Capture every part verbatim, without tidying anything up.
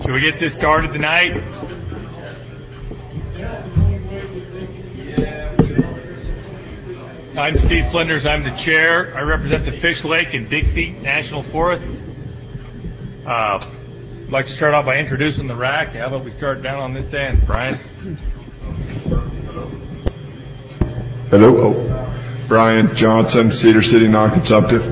Can we get this started tonight? I'm Steve Flinders. I'm the chair. I represent the Fish Lake and Dixie National Forests. Uh, I'd like to start off by introducing the R A C. How about we start down on this end, Brian? Hello. Oh. Brian Johnson, Cedar City, Non-Consumptive.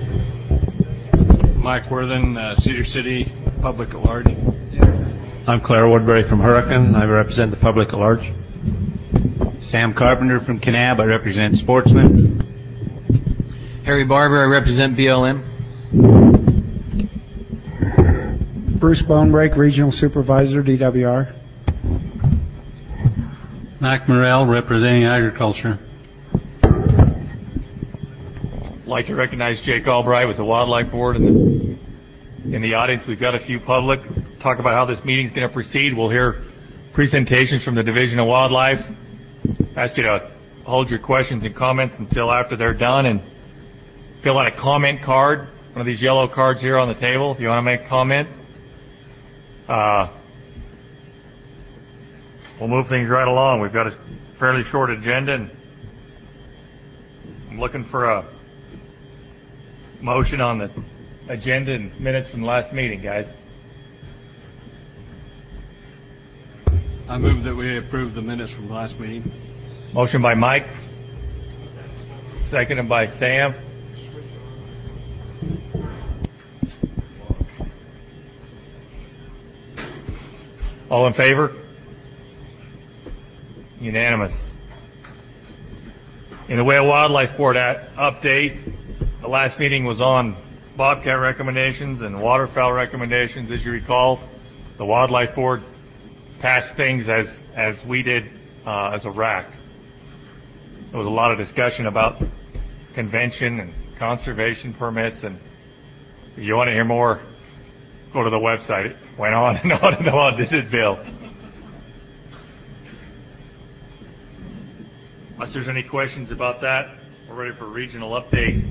Mike Worthen, uh, Cedar City, Public at Large. I'm Claire Woodbury from Hurricane. I represent the Public at Large. Sam Carpenter from Kanab. I represent Sportsman. Harry Barber. I represent B L M. Bruce Bonebrake, Regional Supervisor, D W R. Mac Morrell, representing Agriculture. I'd like to recognize Jake Albright with the Wildlife Board in the, in the audience. We've got a few public. Talk about how this meeting is going to proceed. We'll hear presentations from the Division of Wildlife. Ask you to hold your questions and comments until after they're done, and fill out a comment card, one of these yellow cards here on the table if you want to make a comment. Uh, we'll move things right along. We've got a fairly short agenda, and I'm looking for a motion on the agenda and minutes from the last meeting, guys. I move that we approve the minutes from the last meeting. Motion by Mike, seconded by Sam. All in favor? Unanimous. In the way of Wildlife Board update, the last meeting was on bobcat recommendations and waterfowl recommendations. As you recall, the Wildlife Board passed things as, as we did uh, as a R A C. There was a lot of discussion about convention and conservation permits, and if you want to hear more, go to the website. It went on and on and on, did it, Bill? Unless there's any questions about that, we're ready for a regional update.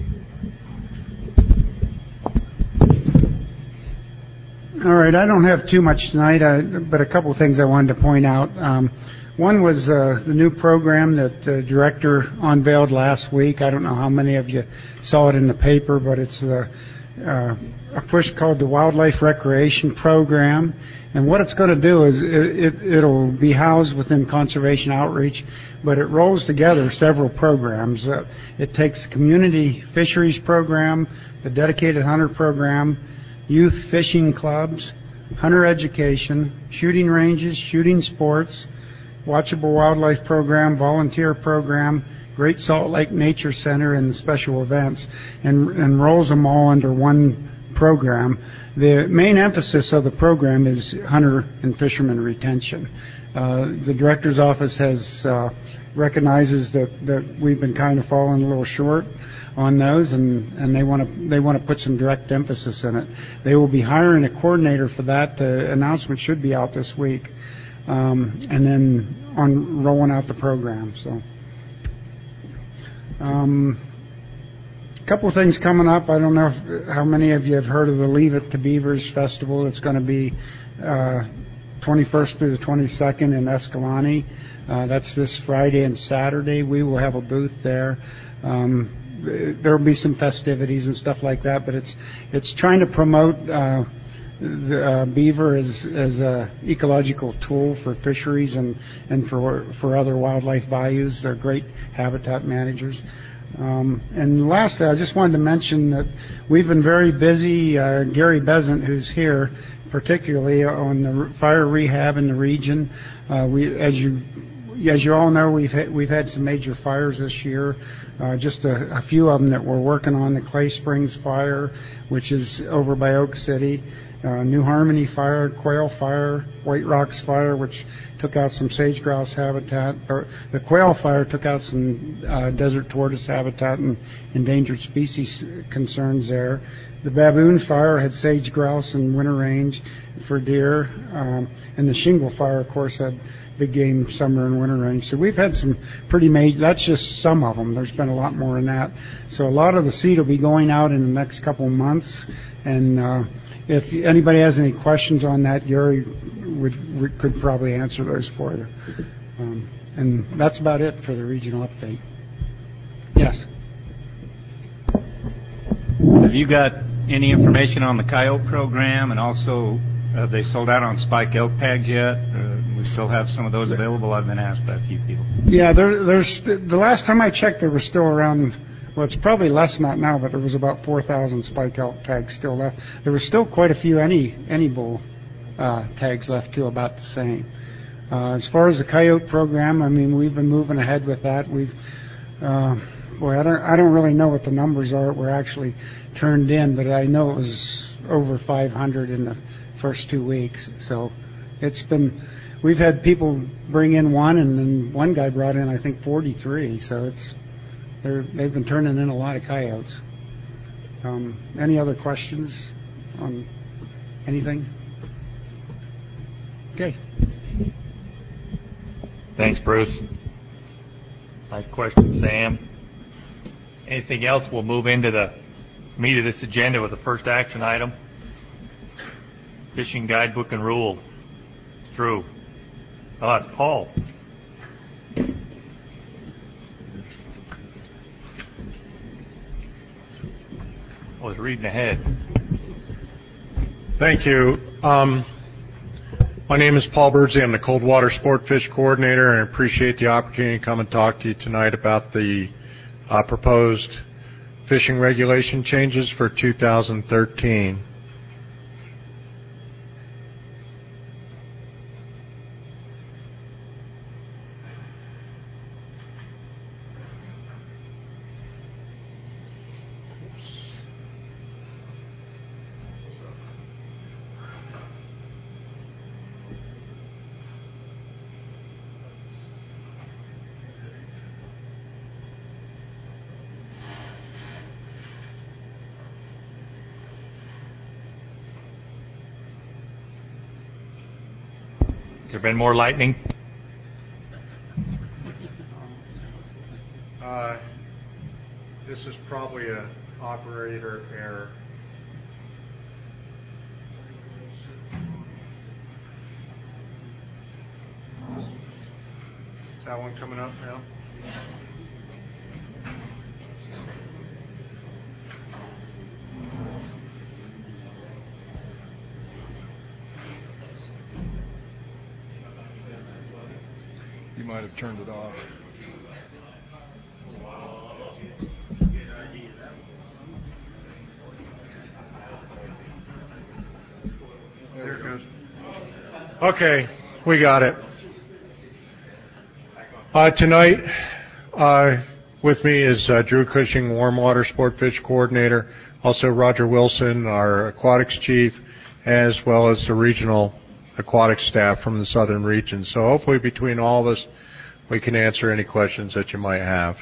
All right, I don't have too much tonight, uh, but a couple of things I wanted to point out. Um, one was uh, the new program that the director unveiled last week. I don't know how many of you saw it in the paper, but it's uh, uh, a push called the Wildlife Recreation Program. And what it's going to do is it, it, it'll be housed within Conservation Outreach, but it rolls together several programs. Uh, it takes the Community Fisheries Program, the Dedicated Hunter Program, Youth Fishing Clubs, Hunter Education, Shooting Ranges, Shooting Sports, Watchable Wildlife Program, Volunteer Program, Great Salt Lake Nature Center, and Special Events, and, and rolls them all under one program. The main emphasis of the program is hunter and fisherman retention. Uh, the director's office has uh, recognizes that, that we've been kind of falling a little short on those, and, and they want to they want to put some direct emphasis in it. They will be hiring a coordinator for that. The announcement should be out this week, um, and then on rolling out the program. So, um, a couple of things coming up. I don't know if, how many of you have heard of the Leave It to Beavers Festival. It's going to be uh, twenty-first through the twenty-second in Escalante. Uh, that's this Friday and Saturday. We will have a booth there. Um, there will be some festivities and stuff like that, but it's it's trying to promote uh, the uh, beaver as as a ecological tool for fisheries and and for for other wildlife values. They're great habitat managers. Um, and lastly, I just wanted to mention that we've been very busy. Uh, Gary Besant, who's here, particularly on the fire rehab in the region. Uh, we, as you as you all know, we've had, we've had some major fires this year. Uh, just a, a few of them that we're working on: the Clay Springs fire, which is over by Oak City, uh, New Harmony fire, Quail fire, White Rocks fire, which took out some sage grouse habitat. Or the Quail fire took out some uh, desert tortoise habitat and endangered species concerns there. The Baboon fire had sage grouse and winter range for deer, um, and the Shingle fire, of course, had big game summer and winter range. So we've had some pretty major, that's just some of them. There's been a lot more than that. So a lot of the seed will be going out in the next couple of months, and uh, if anybody has any questions on that, Gary would, would could probably answer those for you. Um, and that's about it for the regional update. Yes. Have you got any information on the coyote program, and also have they sold out on spike elk tags yet? Uh, we still have some of those available. I've been asked by a few people. Yeah, there, there's st- the last time I checked, there were still around. Well, it's probably less not now, but there was about four thousand spike elk tags still left. There was still quite a few any any bull uh, tags left too, about the same. Uh, as far as the coyote program, I mean, we've been moving ahead with that. We've uh, boy, I don't I don't really know what the numbers are that were actually turned in, but I know it was over five hundred in the first two weeks. So it's been. We've had people bring in one, and then one guy brought in I think forty-three. So it's. They're, they've been turning in a lot of coyotes. Um, any other questions on anything? Okay. Thanks, Bruce. Nice question, Sam. Anything else? We'll move into the meat of this agenda with the first action item. Fishing guidebook and rule. Drew. Oh, it's Paul. I was reading ahead. Thank you. Um, my name is Paul Birdsey. I'm the Cold Water Sport Fish Coordinator, and I appreciate the opportunity to come and talk to you tonight about the uh, proposed fishing regulation changes for two thousand thirteen. Has there been more lightning? Uh, this is probably an operator error. Is that one coming up now? You might have turned it off. There it goes. Okay, we got it. Uh, tonight, uh, with me is uh, Drew Cushing, Warm Water Sport Fish Coordinator, also Roger Wilson, our aquatics chief, as well as the regional aquatic staff from the southern region. So hopefully between all of us, we can answer any questions that you might have.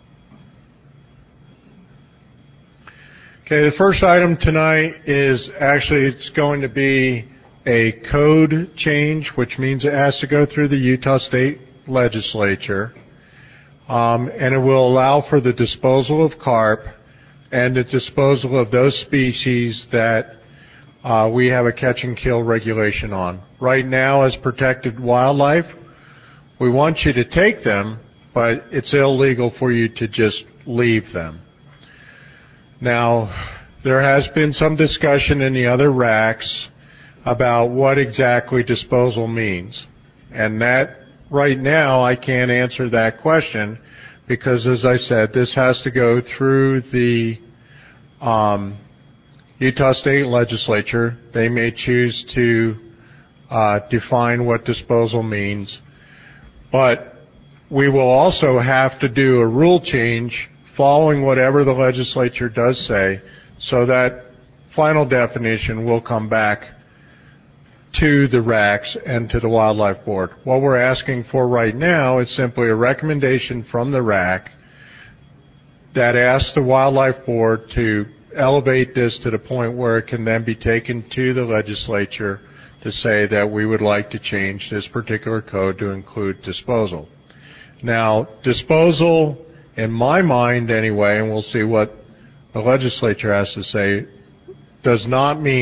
Okay, the first item tonight is actually it's going to be a code change, which means it has to go through the Utah State Legislature, um, and it will allow for the disposal of carp and the disposal of those species that uh, we have a catch and kill regulation on. Right now, as protected wildlife, we want you to take them, but it's illegal for you to just leave them. Now, there has been some discussion in the other racks about what exactly disposal means. And that, right now, I can't answer that question because, as I said, this has to go through the um, Utah State Legislature. They may choose to uh, define what disposal means. But we will also have to do a rule change following whatever the legislature does say, so that final definition will come back to the racks and to the Wildlife Board. What we're asking for right now is simply a recommendation from the rack that asks the Wildlife Board to elevate this to the point where it can then be taken to the legislature to say that we would like to change this particular code to include disposal. Now, disposal, in my mind anyway, and we'll see what the legislature has to say, does not mean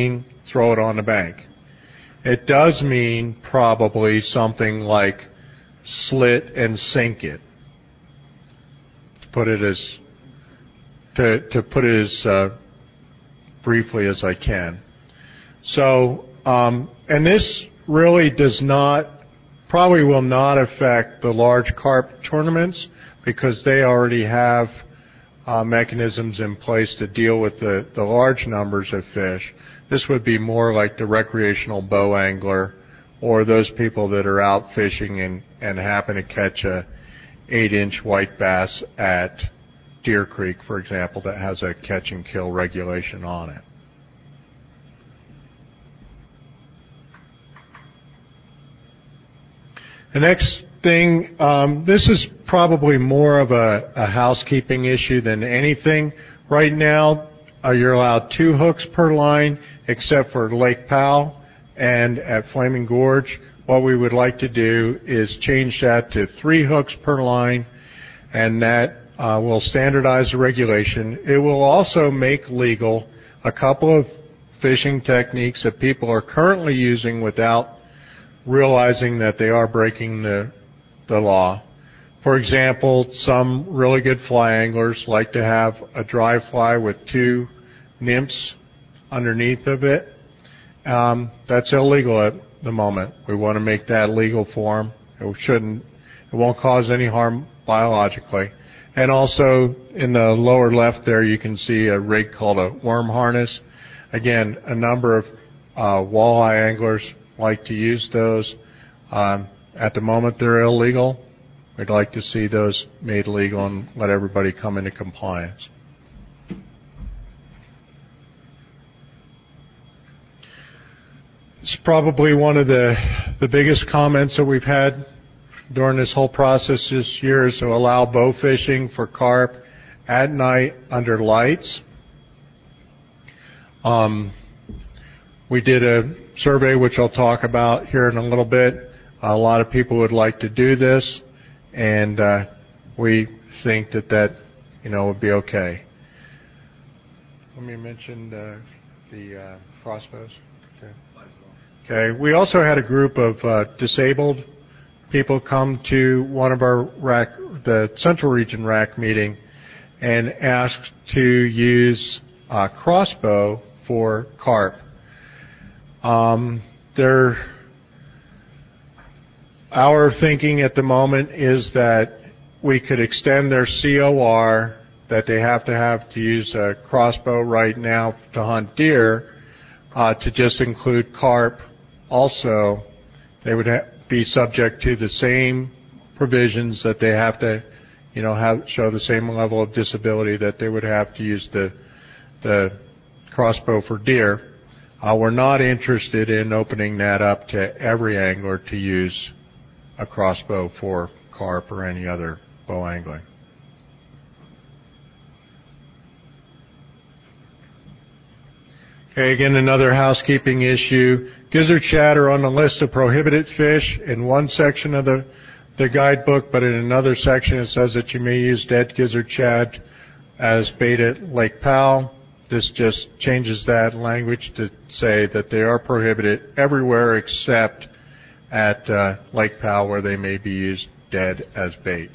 throw it on the bank. It does mean probably something like slit and sink it. To put it as to to put it as uh, briefly as I can. So, um, and this really does not, probably will not affect the large carp tournaments because they already have uh, mechanisms in place to deal with the, the large numbers of fish. This would be more like the recreational bow angler or those people that are out fishing and, and happen to catch a eight inch white bass at Deer Creek, for example, that has a catch and kill regulation on it. The next thing, um, this is probably more of a, a housekeeping issue than anything. Right now, uh, you're allowed two hooks per line, except for Lake Powell and at Flaming Gorge. What we would like to do is change that to three hooks per line, and that uh, will standardize the regulation. It will also make legal a couple of fishing techniques that people are currently using without realizing that they are breaking the, the law. For example, some really good fly anglers like to have a dry fly with two nymphs underneath of it. Um, that's illegal at the moment. We want to make that legal for them. It shouldn't, it won't cause any harm biologically. And also in the lower left there, you can see a rig called a worm harness. Again, a number of uh, walleye anglers like to use those. Um, at the moment, they're illegal. We'd like to see those made legal and let everybody come into compliance. It's probably one of the, the biggest comments that we've had during this whole process this year is to allow bow fishing for carp at night under lights. Um, we did a survey, which I'll talk about here in a little bit. A lot of people would like to do this, and uh, we think that that, you know, would be okay. Let me mention the, the uh, crossbows. Okay. Okay. We also had a group of uh, disabled people come to one of our R A C, the Central Region R A C meeting, and asked to use uh, crossbow for carp. Um, they're, our thinking at the moment is that we could extend their C O R, that they have to have to use a crossbow right now to hunt deer, uh, to just include carp. Also, they would ha- be subject to the same provisions that they have to, you know, have, show the same level of disability that they would have to use the, the crossbow for deer. Uh, we're not interested in opening that up to every angler to use a crossbow for carp or any other bow angling. Okay, again, another housekeeping issue. Gizzard shad are on the list of prohibited fish in one section of the, the guidebook, but in another section it says that you may use dead gizzard shad as bait at Lake Powell. This just changes that language to say that they are prohibited everywhere except at uh, Lake Powell, where they may be used dead as bait.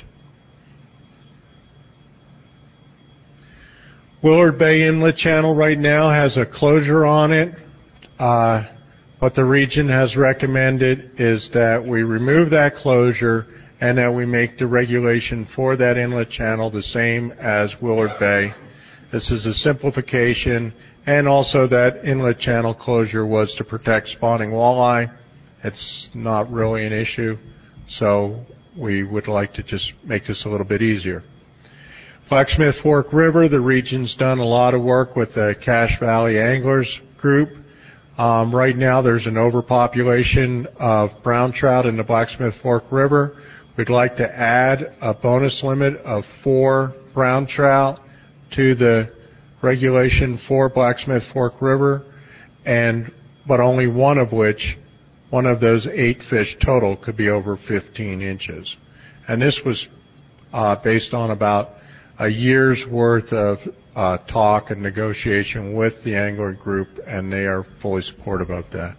Willard Bay Inlet Channel right now has a closure on it. Uh, what the region has recommended is that we remove that closure and that we make the regulation for that inlet channel the same as Willard Bay. This is a simplification, and also that inlet channel closure was to protect spawning walleye. It's not really an issue, so we would like to just make this a little bit easier. Blacksmith Fork River, the region's done a lot of work with the Cache Valley Anglers group. Um, right now there's an overpopulation of brown trout in the Blacksmith Fork River. We'd like to add a bonus limit of four brown trout to the regulation for Blacksmith Fork River, and but only one of which, one of those eight fish total, could be over fifteen inches. And this was uh, based on about a year's worth of uh, talk and negotiation with the angler group, and they are fully supportive of that.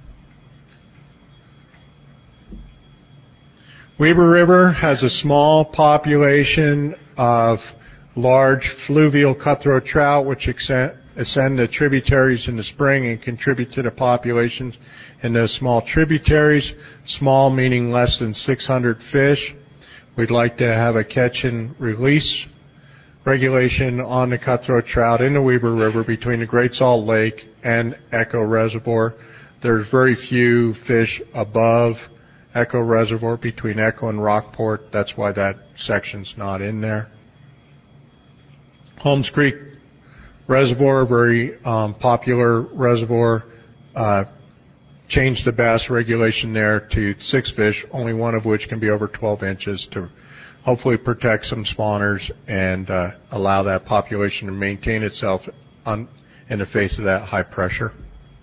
Weber River has a small population of large fluvial cutthroat trout, which ascend the tributaries in the spring and contribute to the populations in those small tributaries. Small meaning less than six hundred fish. We'd like to have a catch and release regulation on the cutthroat trout in the Weber River between the Great Salt Lake and Echo Reservoir. There's very few fish above Echo Reservoir between Echo and Rockport. That's why that section's not in there. Holmes Creek Reservoir, very um, popular reservoir. Uh, changed the bass regulation there to six fish, only one of which can be over twelve inches, to hopefully protect some spawners and uh, allow that population to maintain itself on, in the face of that high pressure.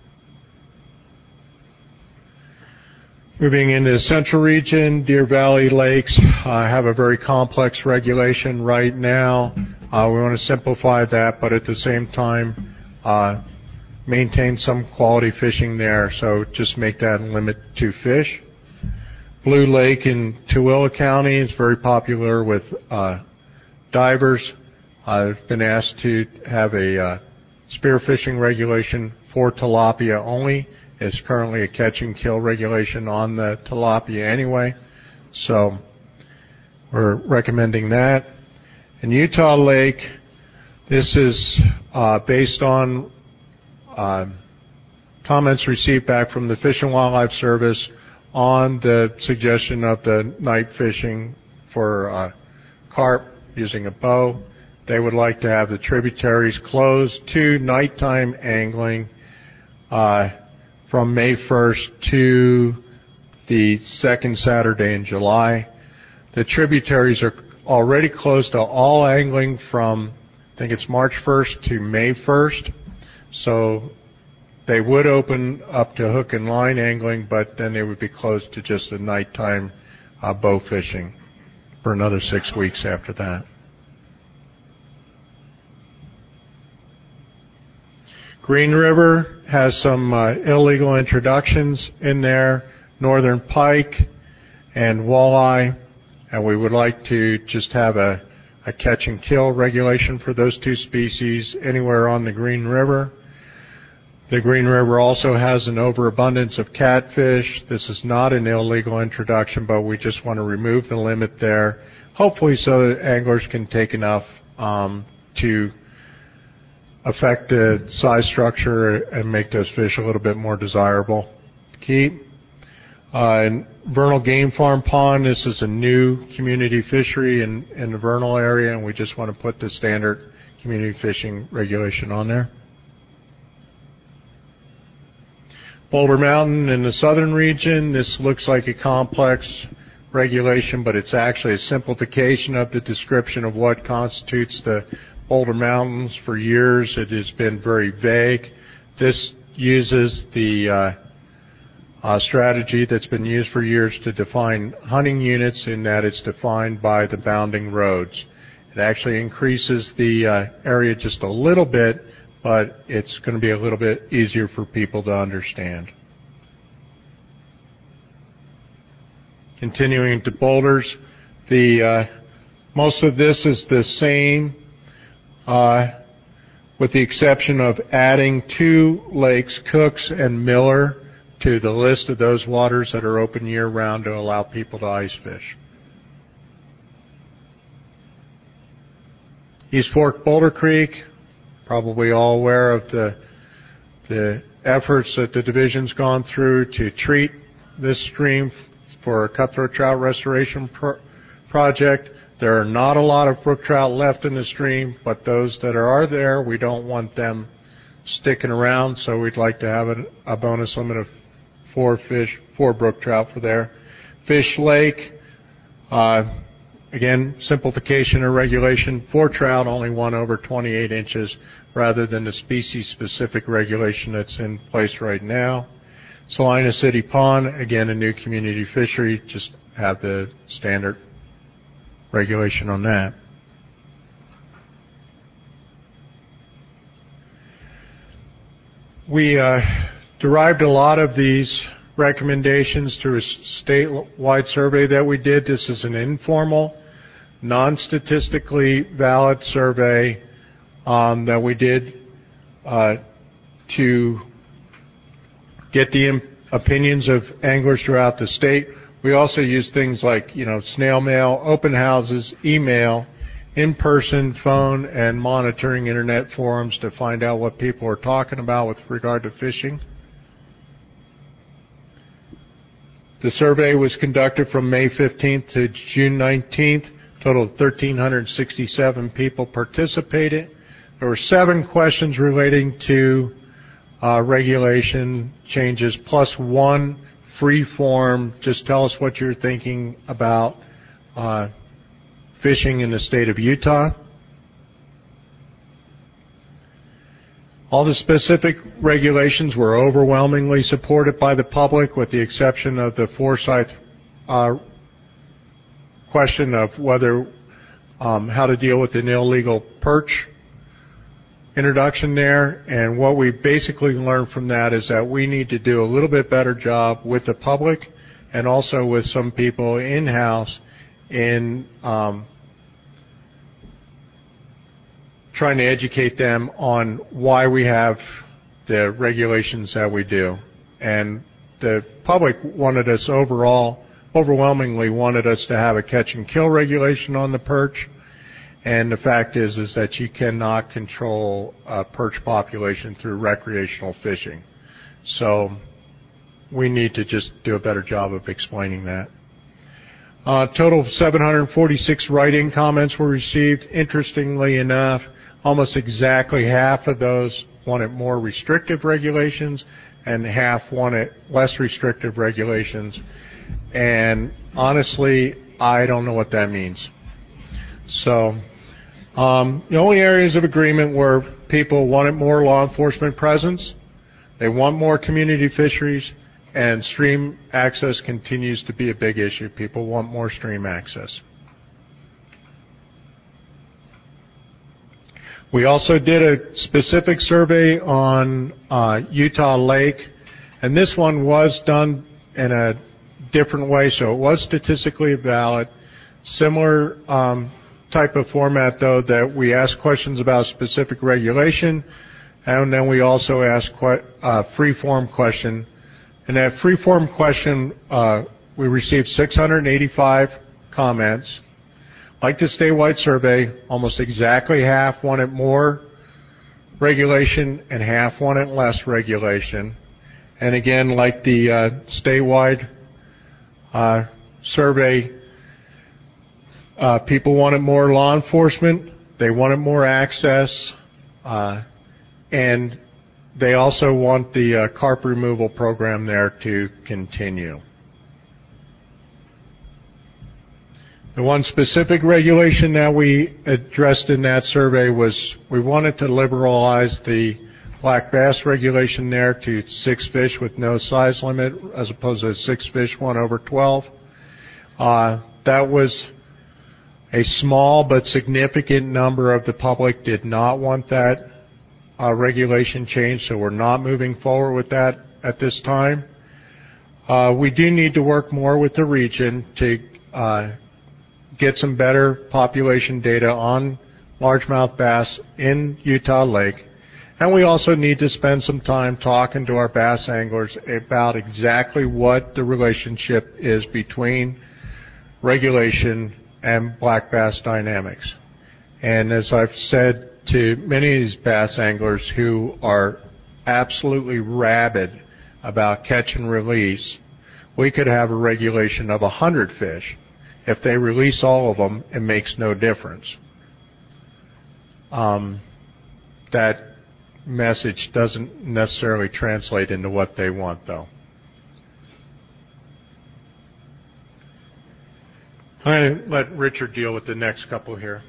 Moving into the central region, Deer Valley Lakes uh, have a very complex regulation right now. Uh, we want to simplify that, but at the same time, uh, maintain some quality fishing there, so just make that limit to fish. Blue Lake in Tooele County is very popular with uh, divers. I've been asked to have a uh, spearfishing regulation for tilapia only. It's currently a catch and kill regulation on the tilapia anyway, so we're recommending that. In Utah Lake, this is uh, based on uh, comments received back from the Fish and Wildlife Service on the suggestion of the night fishing for uh, carp using a bow. They would like to have the tributaries closed to nighttime angling uh, from May first to the second Saturday in July. The tributaries are already closed to all angling from, I think it's March first to May first. So they would open up to hook and line angling, but then they would be closed to just the nighttime uh, bow fishing for another six weeks after that. Green River has some uh, illegal introductions in there, northern pike and walleye, and we would like to just have a, a catch and kill regulation for those two species anywhere on the Green River. The Green River also has an overabundance of catfish. This is not an illegal introduction, but we just want to remove the limit there, hopefully so that anglers can take enough um, to affect the size structure and make those fish a little bit more desirable to keep. Uh, in Vernal Game Farm Pond, this is a new community fishery in, in the Vernal area, and we just want to put the standard community fishing regulation on there. Boulder Mountain in the southern region, this looks like a complex regulation, but it's actually a simplification of the description of what constitutes the Boulder Mountains. For years it has been very vague. This uses the uh, uh, strategy that's been used for years to define hunting units, in that it's defined by the bounding roads. It actually increases the uh, area just a little bit, but it's going to be a little bit easier for people to understand. Continuing to boulders, the uh, most of this is the same, uh, with the exception of adding two lakes, Cooks and Miller, to the list of those waters that are open year-round to allow people to ice fish. East Fork Boulder Creek, probably all aware of the the efforts that the division's gone through to treat this stream for a cutthroat trout restoration pro- project. There are not a lot of brook trout left in the stream, but those that are there, we don't want them sticking around, so we'd like to have a, a bonus limit of four fish, four brook trout for there. Fish Lake, uh, again, simplification of regulation for trout, only one over twenty-eight inches, rather than the species-specific regulation that's in place right now. Salina City Pond, again, a new community fishery, just have the standard regulation on that. we uh, derived a lot of these recommendations through a statewide survey that we did. This is an informal, non-statistically valid survey um, that we did uh, to get the im- opinions of anglers throughout the state. We also use things like, you know, snail mail, open houses, email, in-person, phone, and monitoring internet forums to find out what people are talking about with regard to fishing. The survey was conducted from May fifteenth to June nineteenth. A total of one thousand three hundred sixty-seven people participated. There were seven questions relating to uh, regulation changes, plus one free form. Just tell us what you're thinking about uh, fishing in the state of Utah. All the specific regulations were overwhelmingly supported by the public, with the exception of the Forsyth uh, question of whether um, how to deal with an illegal perch introduction there. And what we basically learned from that is that we need to do a little bit better job with the public and also with some people in-house in um, trying to educate them on why we have the regulations that we do. And the public wanted us overall, overwhelmingly wanted us to have a catch and kill regulation on the perch. And the fact is, is that you cannot control a perch population through recreational fishing. So we need to just do a better job of explaining that. Uh, total of seven hundred forty-six write-in comments were received. Interestingly enough, almost exactly half of those wanted more restrictive regulations and half wanted less restrictive regulations. And honestly, I don't know what that means. So um, the only areas of agreement were people wanted more law enforcement presence, they want more community fisheries, and stream access continues to be a big issue. People want more stream access. We also did a specific survey on uh, Utah Lake, and this one was done in a different way, so it was statistically valid. Similar um, type of format, though, that we asked questions about specific regulation, and then we also asked a uh, free-form question. In that free-form question, uh, we received six hundred eighty-five comments. Like the statewide survey, almost exactly half wanted more regulation and half wanted less regulation. And again, like the uh, statewide uh, survey, uh, people wanted more law enforcement, they wanted more access, uh, and they also want the uh, carp removal program there to continue. The one specific regulation that we addressed in that survey was we wanted to liberalize the black bass regulation there to six fish with no size limit as opposed to six fish, one over twelve. Uh, that was a small but significant number of the public did not want that uh, regulation change, so we're not moving forward with that at this time. Uh, we do need to work more with the region to uh, get some better population data on largemouth bass in Utah Lake. And we also need to spend some time talking to our bass anglers about exactly what the relationship is between regulation and black bass dynamics. And as I've said to many of these bass anglers who are absolutely rabid about catch and release, we could have a regulation of one hundred fish. If they release all of them, it makes no difference. Um, that message doesn't necessarily translate into what they want, though. I'm going to let Richard deal with the next couple here.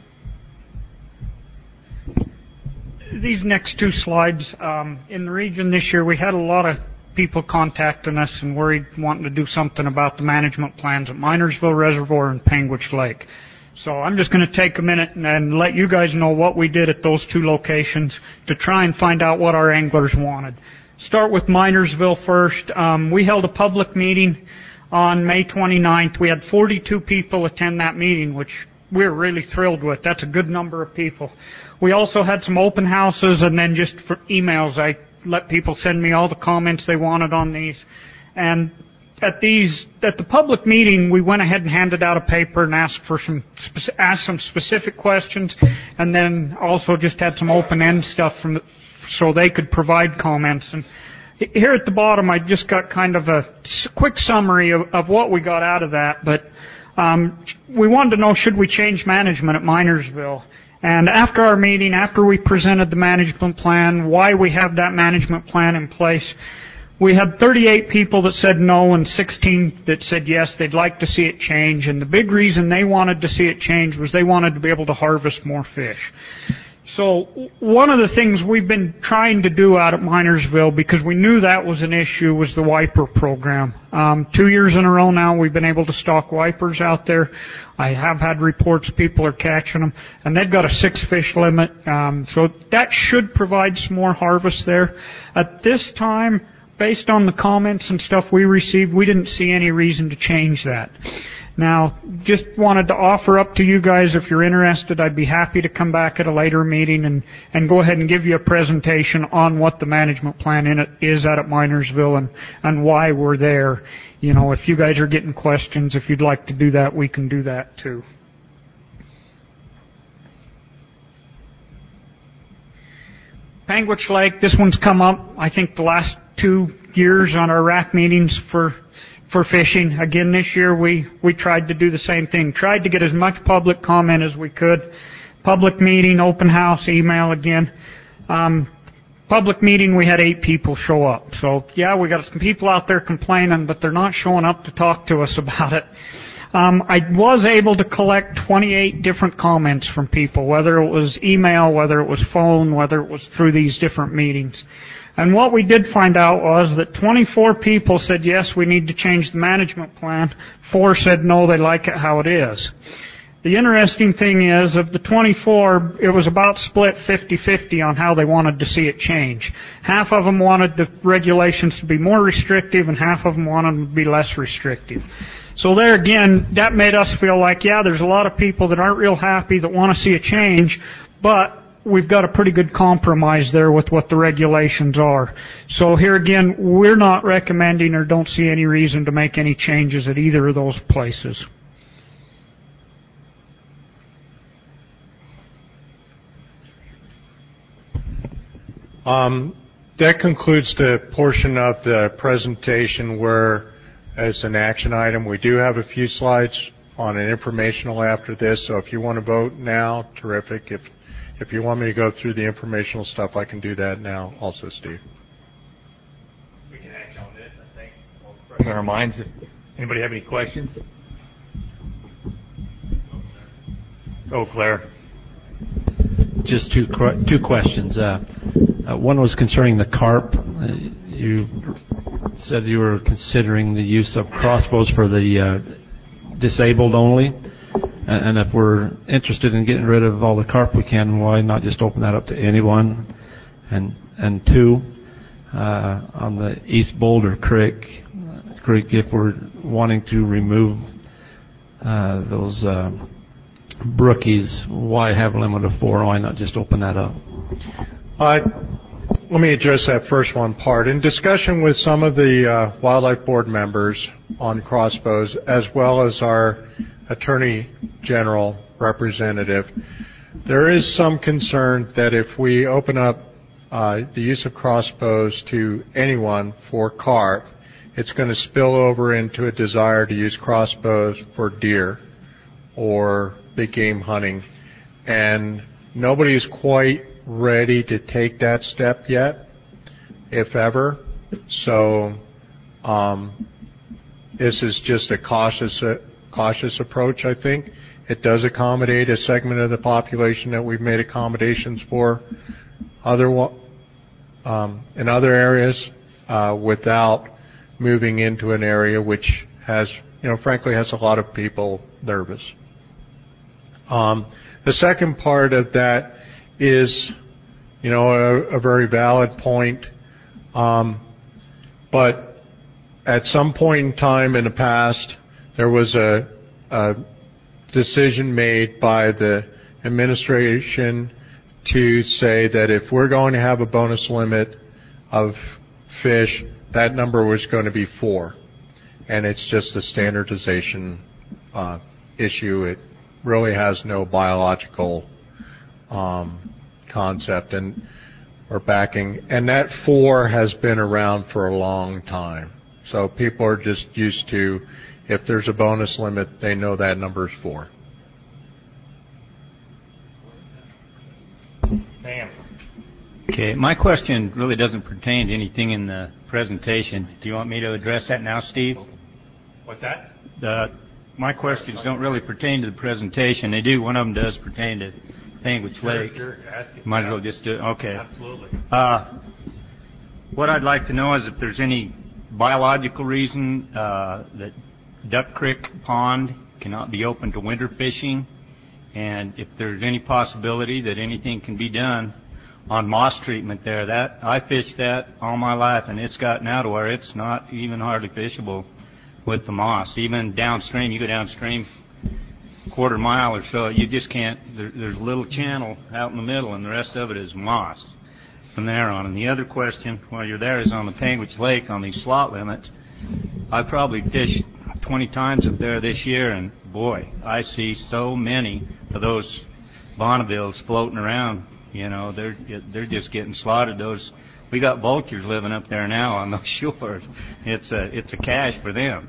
These next two slides, um, in the region this year, we had a lot of people contacting us and worried, wanting to do something about the management plans at Minersville Reservoir and Panguitch Lake. So I'm just going to take a minute and, and let you guys know what we did at those two locations to try and find out what our anglers wanted. start with Minersville first. Um, we held a public meeting on May twenty-ninth. We had forty-two people attend that meeting, which we're really thrilled with. That's a good number of people. We also had some open houses, and then just for emails, I let people send me all the comments they wanted on these. And at these, at the public meeting, we went ahead and handed out a paper and asked for some, asked some specific questions, and then also just had some open-end stuff from the, so they could provide comments. And here at the bottom, I just got kind of a quick summary of, of what we got out of that. But um, we wanted to know, should we change management at Minersville? And after our meeting, after we presented the management plan, why we have that management plan in place, we had thirty-eight people that said no and sixteen that said yes, they'd like to see it change. And the big reason they wanted to see it change was they wanted to be able to harvest more fish. So one of the things we've been trying to do out at Minersville, because we knew that was an issue, was the wiper program. Um, two years in a row now, we've been able to stock wipers out there. I have had reports people are catching them, and they've got a six fish limit. Um, so that should provide some more harvest there. At this time, based on the comments and stuff we received, we didn't see any reason to change that. Now, just wanted to offer up to you guys, if you're interested, I'd be happy to come back at a later meeting and, and go ahead and give you a presentation on what the management plan in it is out at Minersville and, and why we're there. You know, if you guys are getting questions, if you'd like to do that, we can do that too. Panguitch Lake, this one's come up, I think, the last two years on our R A C meetings for for fishing. Again, this year we, we tried to do the same thing. Tried to get as much public comment as we could. Public meeting, open house, email again. Um, public meeting, we had eight people show up. So, yeah, we got some people out there complaining, but they're not showing up to talk to us about it. Um, I was able to collect twenty-eight different comments from people, whether it was email, whether it was phone, whether it was through these different meetings. And what we did find out was that twenty-four people said, yes, we need to change the management plan. Four said, no, they like it how it is. The interesting thing is, of the twenty-four, it was about split fifty-fifty on how they wanted to see it change. Half of them wanted the regulations to be more restrictive, and half of them wanted them to be less restrictive. So there again, that made us feel like, yeah, there's a lot of people that aren't real happy that want to see a change, but we've got a pretty good compromise there with what the regulations are. So here again, we're not recommending or don't see any reason to make any changes at either of those places. Um, that concludes the portion of the presentation where, as an action item, we do have a few slides on an informational after this. So if you want to vote now, terrific. If If you want me to go through the informational stuff, I can do that now also, Steve. We can act on this, I think. Fresh in our minds. If anybody have any questions? Oh, Claire. Just two two questions. Uh, uh, one was concerning the carp. Uh, you said you were considering the use of crossbows for the uh, disabled only. And if we're interested in getting rid of all the carp we can, why not just open that up to anyone? And and two, uh, on the East Boulder Creek, Creek, if we're wanting to remove uh, those uh, brookies, why have a limit of four? Why not just open that up? Uh, let me address that first one part. In discussion with some of the uh, Wildlife Board members on crossbows, as well as our Attorney General representative, there is some concern that if we open up uh, the use of crossbows to anyone for carp, it's going to spill over into a desire to use crossbows for deer or big game hunting. And nobody is quite ready to take that step yet, if ever. So um, this is just a cautious uh, cautious approach, I think. It does accommodate a segment of the population that we've made accommodations for other um, in other areas uh, without moving into an area which has, you know, frankly has a lot of people nervous. Um, the second part of that is, you know, a, a very valid point. Um, but at some point in time in the past, there was a, a decision made by the administration to say that if we're going to have a bonus limit of fish, that number was going to be four. And it's just a standardization uh, issue. It really has no biological um, concept and or backing. And that four has been around for a long time. So people are just used to, if there's a bonus limit, they know that number is four. Ma'am. Okay, my question really doesn't pertain to anything in the presentation. Do you want me to address that now, Steve? What's that? The, my questions don't really pertain to the presentation. They do. One of them does pertain to Panguitch Lake. Sure, sure. Ask it. Might as well just do it. Okay. Absolutely. Uh, what I'd like to know is if there's any biological reason uh, that Duck Creek Pond cannot be open to winter fishing, and if there's any possibility that anything can be done on moss treatment there. That I fished that all my life, and it's gotten out of where it's not even hardly fishable with the moss. Even downstream, you go downstream quarter mile or so, you just can't. There, there's a little channel out in the middle, and the rest of it is moss from there on. And the other question, while you're there, is on the Panguitch Lake on these slot limits. I probably fished twenty times up there this year, and boy, I see so many of those Bonnevilles floating around. You know, they're they're just getting slaughtered. Those we got vultures living up there now on those shores. It's a it's a cache for them.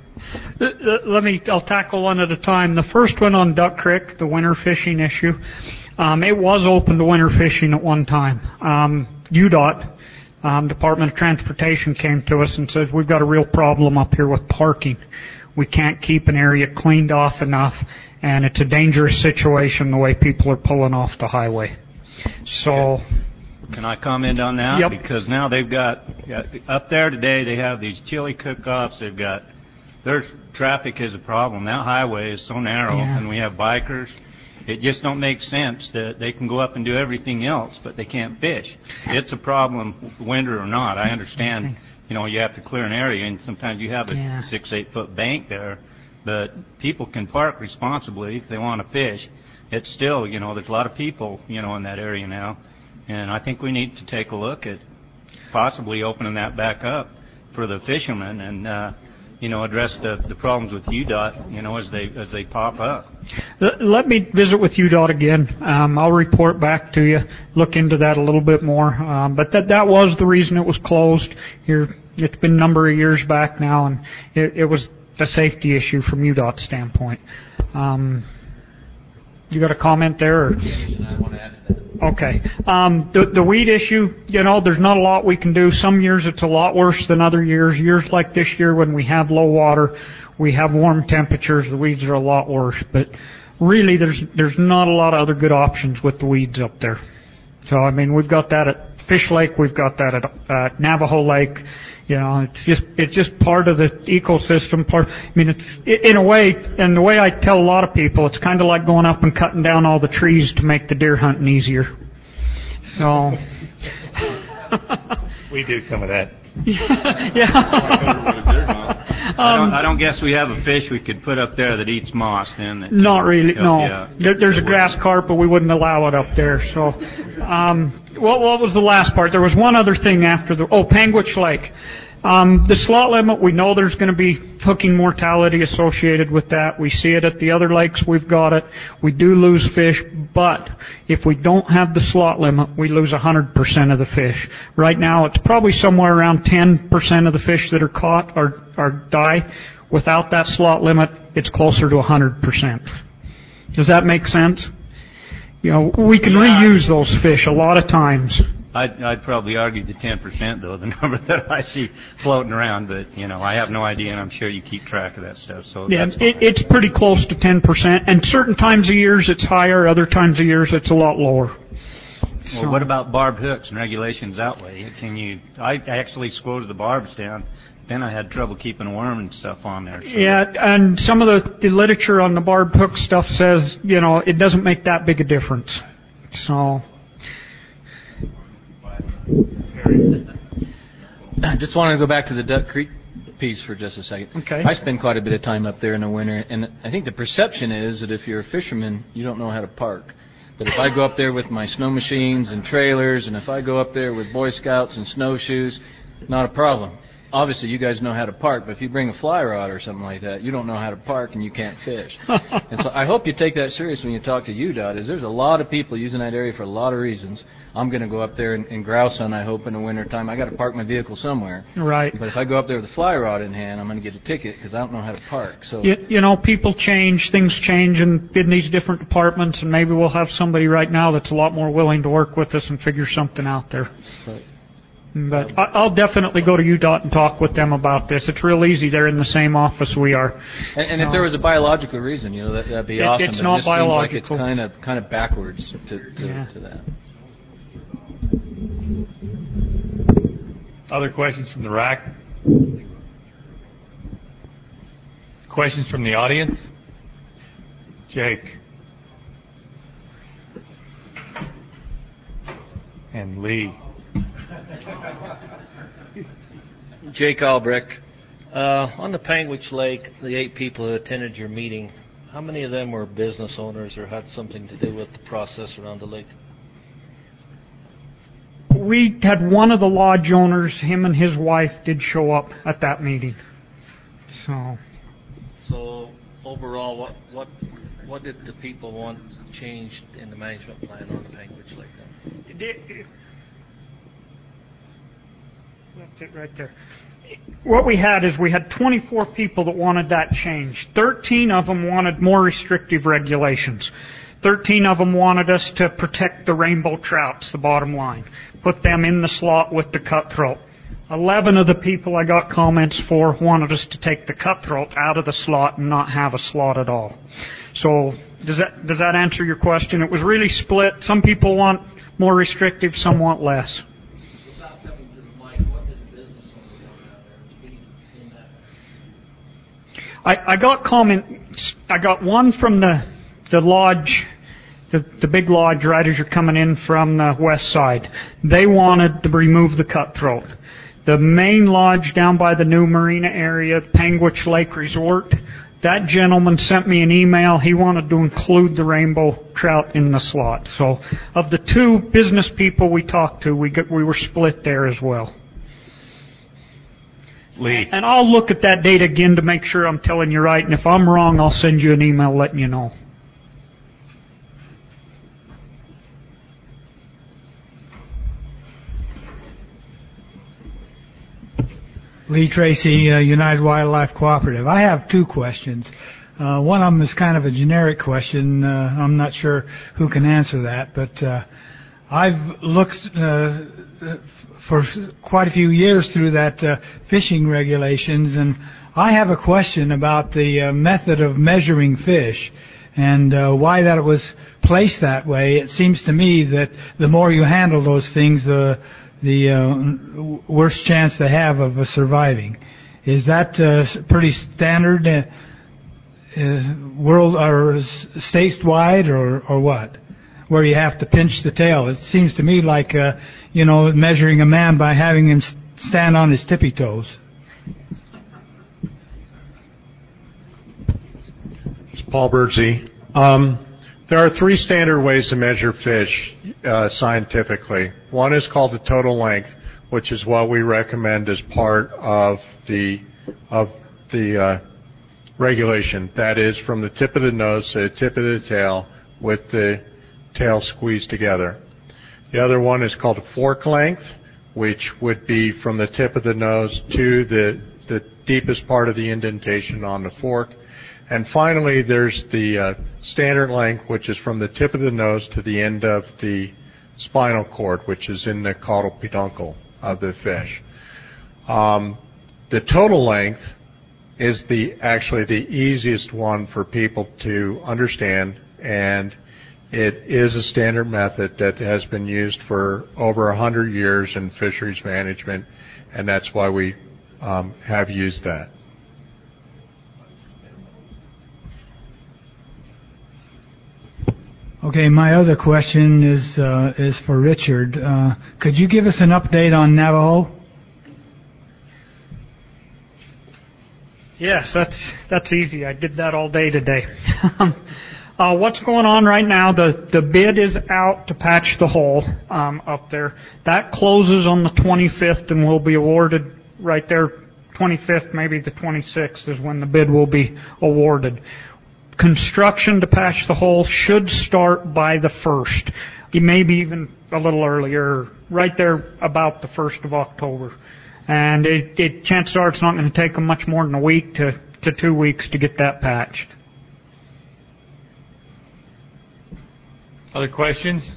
Let me, I'll tackle one at a time. The first one on Duck Creek, the winter fishing issue. Um, it was open to winter fishing at one time. Um, U D O T, um, Department of Transportation, came to us and said, we've got a real problem up here with parking. We can't keep an area cleaned off enough, and it's a dangerous situation the way people are pulling off the highway. So, can I comment on that? Yep. Because now they've got, up there today, they have these chili cook-offs. They've got, their traffic is a problem. That highway is so narrow, Yeah. and we have bikers. It just don't make sense that they can go up and do everything else, but they can't fish. It's a problem, winter or not. I understand, Okay. you know, you have to clear an area, and sometimes you have a Yeah. six, eight foot bank there, but people can park responsibly if they want to fish. It's still, you know, there's a lot of people, you know, in that area now, and I think we need to take a look at possibly opening that back up for the fishermen and, uh, you know, address the, the problems with U D O T, you know, as they as they pop up. let me visit with U D O T again. Um, I'll report back to you, look into that a little bit more. Um, but that that was the reason it was closed. Here, it's been a number of years back now, and it, it was a safety issue from U D O T standpoint. Um, you got a comment there? Or? I want to add to that. Okay. Um, the, the weed issue, you know, there's not a lot we can do. Some years it's a lot worse than other years. Years like this year when we have low water, we have warm temperatures, the weeds are a lot worse. But really there's, there's not a lot of other good options with the weeds up there. So, I mean, we've got that at Fish Lake, we've got that at, uh, Navajo Lake. You know, it's just, it's just part of the ecosystem. Part, I mean, it's, in a way, and the way I tell a lot of people, it's kind of like going up and cutting down all the trees to make the deer hunting easier. So. We do some of that. Yeah. I don't, I don't guess we have a fish we could put up there that eats moss then. That Not really, help no. you out. There, there's a grass carp, but we wouldn't allow it up there. So, um, what, what was the last part? There was one other thing after the, oh, Panguitch Lake. Um, the slot limit, we know there's going to be hooking mortality associated with that. We see it at the other lakes. We've got it. We do lose fish, but if we don't have the slot limit, we lose one hundred percent of the fish. Right now, it's probably somewhere around ten percent of the fish that are caught are, are die. Without that slot limit, it's closer to one hundred percent. Does that make sense? You know, we can Yeah. reuse those fish a lot of times. I'd, I'd probably argue the ten percent though, the number that I see floating around, but you know, I have no idea, and I'm sure you keep track of that stuff. So Yeah, that's it, fine. it's pretty close to ten percent, and certain times of years it's higher, other times of years it's a lot lower. Well, what about barbed hooks and regulations that way? Can you? I actually squoze the barbs down. Then I had trouble keeping a worm and stuff on there. So. Yeah, and some of the, the literature on the barbed hook stuff says, you know, it doesn't make that big a difference. So. I just wanted to go back to the Duck Creek piece for just a second. Okay. I spend quite a bit of time up there in the winter, and I think the perception is that if you're a fisherman, you don't know how to park. But if I go up there with my snow machines and trailers, and if I go up there with Boy Scouts and snowshoes, not a problem. Obviously, you guys know how to park, but if you bring a fly rod or something like that, you don't know how to park and you can't fish. And so I hope you take that serious when you talk to U DOT, is there's a lot of people using that area for a lot of reasons. I'm going to go up there and, and grouse hunt, I hope, in the wintertime. I got to park my vehicle somewhere. Right. But if I go up there with a fly rod in hand, I'm going to get a ticket because I don't know how to park. So You, you know, people change, things change in, in these different departments, and maybe we'll have somebody right now that's a lot more willing to work with us and figure something out there. Right. But I- I'll definitely go to U DOT and talk with them about this. It's real easy. They're in the same office we are. And, and if there was a biological reason, you know, that, that'd be It- awesome. it's but not it just seems like it's biological. kind of kind of backwards to, to, Yeah. to that. Other questions from the rack? Questions from the audience? Jake. And Lee. Jake Albrecht. Uh, on the Panguitch Lake, the eight people who attended your meeting, how many of them were business owners or had something to do with the process around the lake? We had one of the lodge owners, him and his wife, did show up at that meeting. So, So overall, what what what did the people want changed in the management plan on the Panguitch Lake then? it did- that's it right there. What we had is we had twenty-four people that wanted that changed. thirteen of them wanted more restrictive regulations. thirteen of them wanted us to protect the rainbow trouts, the bottom line. Put them in the slot with the cutthroat. eleven of the people I got comments for wanted us to take the cutthroat out of the slot and not have a slot at all. So does that, does that answer your question? It was really split. Some people want more restrictive, some want less. Without coming to the mic, what did the business owners want out there in that? I, I got comments. I got one from the the lodge, the the big lodge right as you're coming in from the west side. They wanted to remove the cutthroat. The main lodge down by the new marina area, Panguitch Lake Resort, that gentleman sent me an email. He wanted to include the rainbow trout in the slot. So of the two business people we talked to, we got, we were split there as well. Lee. And I'll look at that data again to make sure I'm telling you right. And if I'm wrong, I'll send you an email letting you know. Lee Tracy, uh, United Wildlife Cooperative. I have two questions. Uh, one of them is kind of a generic question. Uh, I'm not sure who can answer that, but uh, I've looked uh, for quite a few years through that uh, fishing regulations, and I have a question about the uh, method of measuring fish and uh, why that was placed that way. It seems to me that the more you handle those things, the the uh, worst chance they have of uh, surviving. Is that uh, pretty standard uh, uh, world or statewide or, or what? Where you have to pinch the tail. It seems to me like, uh, you know, measuring a man by having him stand on his tippy toes. It's Paul Birdsey. Um, there are three standard ways to measure fish uh, scientifically. One is called the total length, which is what we recommend as part of the of the uh, regulation. That is from the tip of the nose to the tip of the tail with the tail squeezed together. The other one is called a fork length, which would be from the tip of the nose to the the deepest part of the indentation on the fork. And finally, there's the uh, standard length, which is from the tip of the nose to the end of the spinal cord, which is in the caudal peduncle of the fish. Um, the total length is the actually the easiest one for people to understand, and it is a standard method that has been used for over a hundred years in fisheries management, and that's why we um, have used that. Okay, my other question is uh, is for Richard. Uh, could you give us an update on Navajo? Yes, that's that's easy. I did that all day today. uh, what's going on right now? The the bid is out to patch the hole um, up there. That closes on the twenty-fifth and will be awarded right there. twenty-fifth, maybe the twenty-sixth is when the bid will be awarded. Construction to patch the hole should start by the first. Maybe even a little earlier, right there about the first of October. And it, it chances are it's not going to take them much more than a week to, to two weeks to get that patched. Other questions?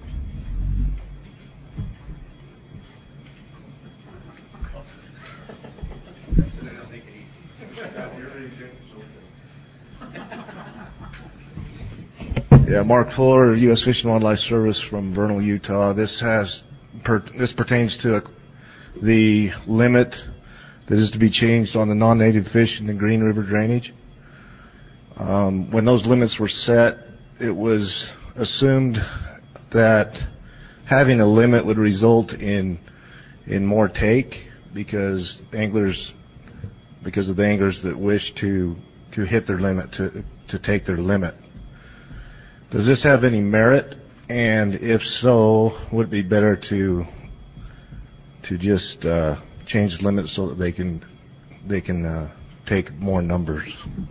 Yeah, Mark Fuller, U S Fish and Wildlife Service from Vernal, Utah. This has per, this pertains to a, the limit that is to be changed on the non-native fish in the Green River drainage. Um, when those limits were set, it was assumed that having a limit would result in in more take because anglers because of the anglers that wish to to hit their limit to to take their limit. Does this have any merit? And if so, would it be better to to just uh, change the limits so that they can they can uh, take more numbers?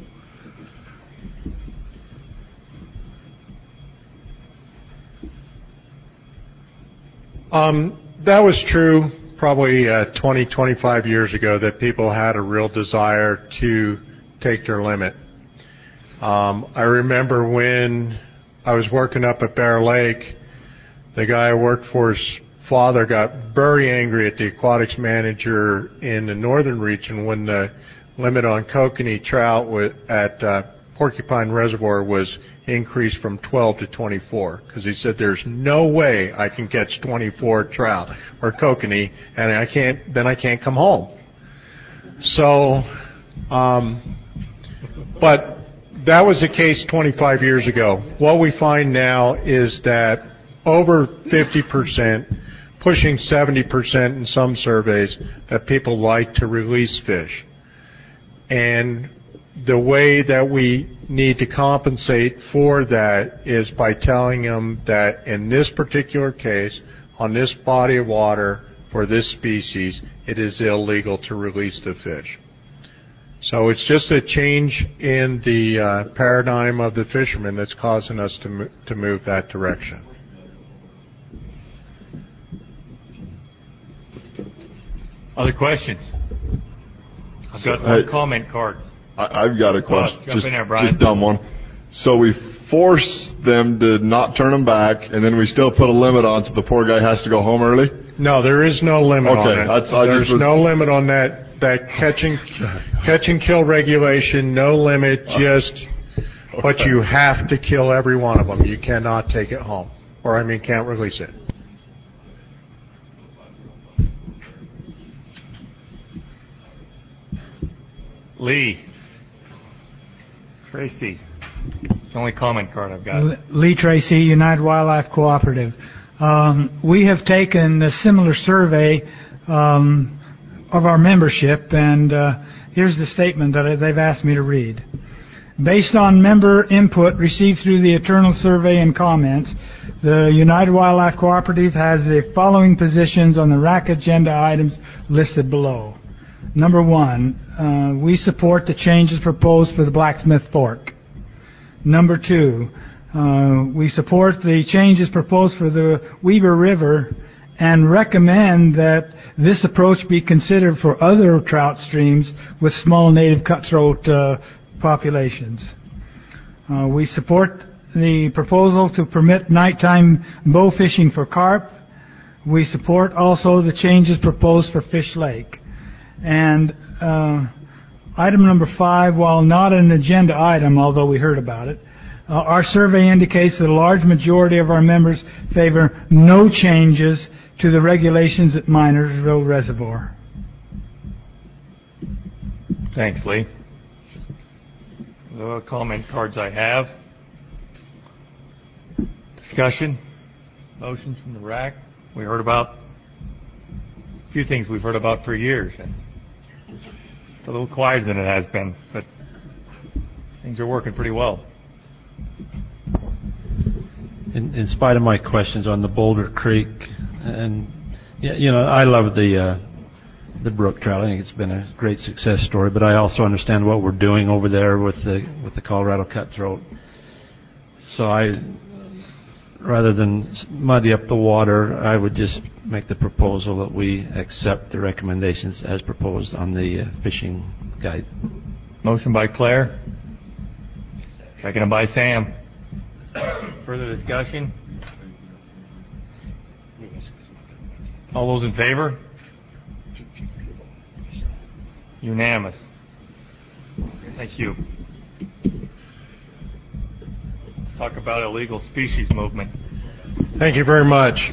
Um, that was true probably uh, twenty, twenty-five years ago, that people had a real desire to take their limit. Um, I remember when I was working up at Bear Lake, the guy I worked for's father got very angry at the aquatics manager in the northern region when the limit on kokanee trout at uh, Porcupine Reservoir was increased from twelve to twenty-four, because he said there's no way I can catch twenty-four trout or kokanee and I can't then I can't come home. So um but that was the case twenty-five years ago. What we find now is that over fifty percent, pushing seventy percent in some surveys, that people like to release fish. And the way that we need to compensate for that is by telling them that in this particular case, on this body of water, for this species, it is illegal to release the fish. So it's just a change in the uh, paradigm of the fishermen that's causing us to mo- to move that direction. Other questions? I've got So, one hey, comment card. I, I've got a question. Oh, jump just, in there, Brian. just dumb one. So we force them to not turn them back, and then we still put a limit on, so the poor guy has to go home early? No, there is no limit okay, on it. That's, I There's just was, no limit on that. That catch and, catch and kill regulation, no limit, just, okay. But you have to kill every one of them. You cannot take it home, or I mean, can't release it. Lee. Tracy. It's the only comment card I've got. Lee Tracy, United Wildlife Cooperative. Um, we have taken a similar survey um, of our membership, and uh, here's the statement that they've asked me to read. Based on member input received through the Eternal Survey and comments, the United Wildlife Cooperative has the following positions on the R A C agenda items listed below. Number one, uh, we support the changes proposed for the Blacksmith Fork. Number two, uh, we support the changes proposed for the Weber River and recommend that this approach be considered for other trout streams with small native cutthroat uh, populations. Uh, we support the proposal to permit nighttime bow fishing for carp. We support also the changes proposed for Fish Lake. And uh, item number five, while not an agenda item, although we heard about it, uh, our survey indicates that a large majority of our members favor no changes to the regulations at Minersville Reservoir. Thanks, Lee. The comment cards I have. Discussion. Motions from the R A C. We heard about a few things we've heard about for years. It's a little quieter than it has been, but things are working pretty well. In, in spite of my questions on the Boulder Creek, and yeah, you know, I love the uh, the brook trout. I think it's been a great success story. But I also understand what we're doing over there with the with the Colorado cutthroat. So I, rather than muddy up the water, I would just make the proposal that we accept the recommendations as proposed on the uh, fishing guide. Motion by Claire, seconded by Sam. Further discussion? All those in favor? Unanimous. Thank you. Let's talk about illegal species movement. Thank you very much.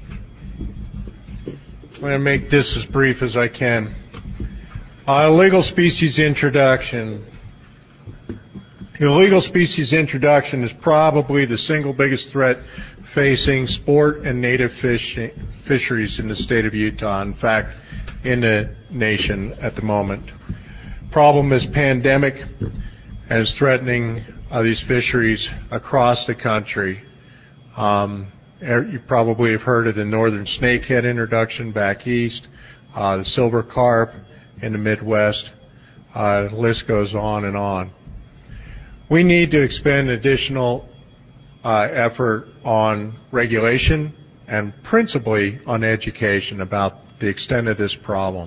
I'm going to make this as brief as I can. Uh, illegal species introduction. Illegal species introduction is probably the single biggest threat facing sport and native fish, fisheries in the state of Utah. In fact, in the nation at the moment. Problem is pandemic and is threatening uh, these fisheries across the country. Um, you probably have heard of the northern snakehead introduction back east, uh, the silver carp in the Midwest. Uh, the list goes on and on. We need to expend additional uh, effort on regulation and principally on education about the extent of this problem.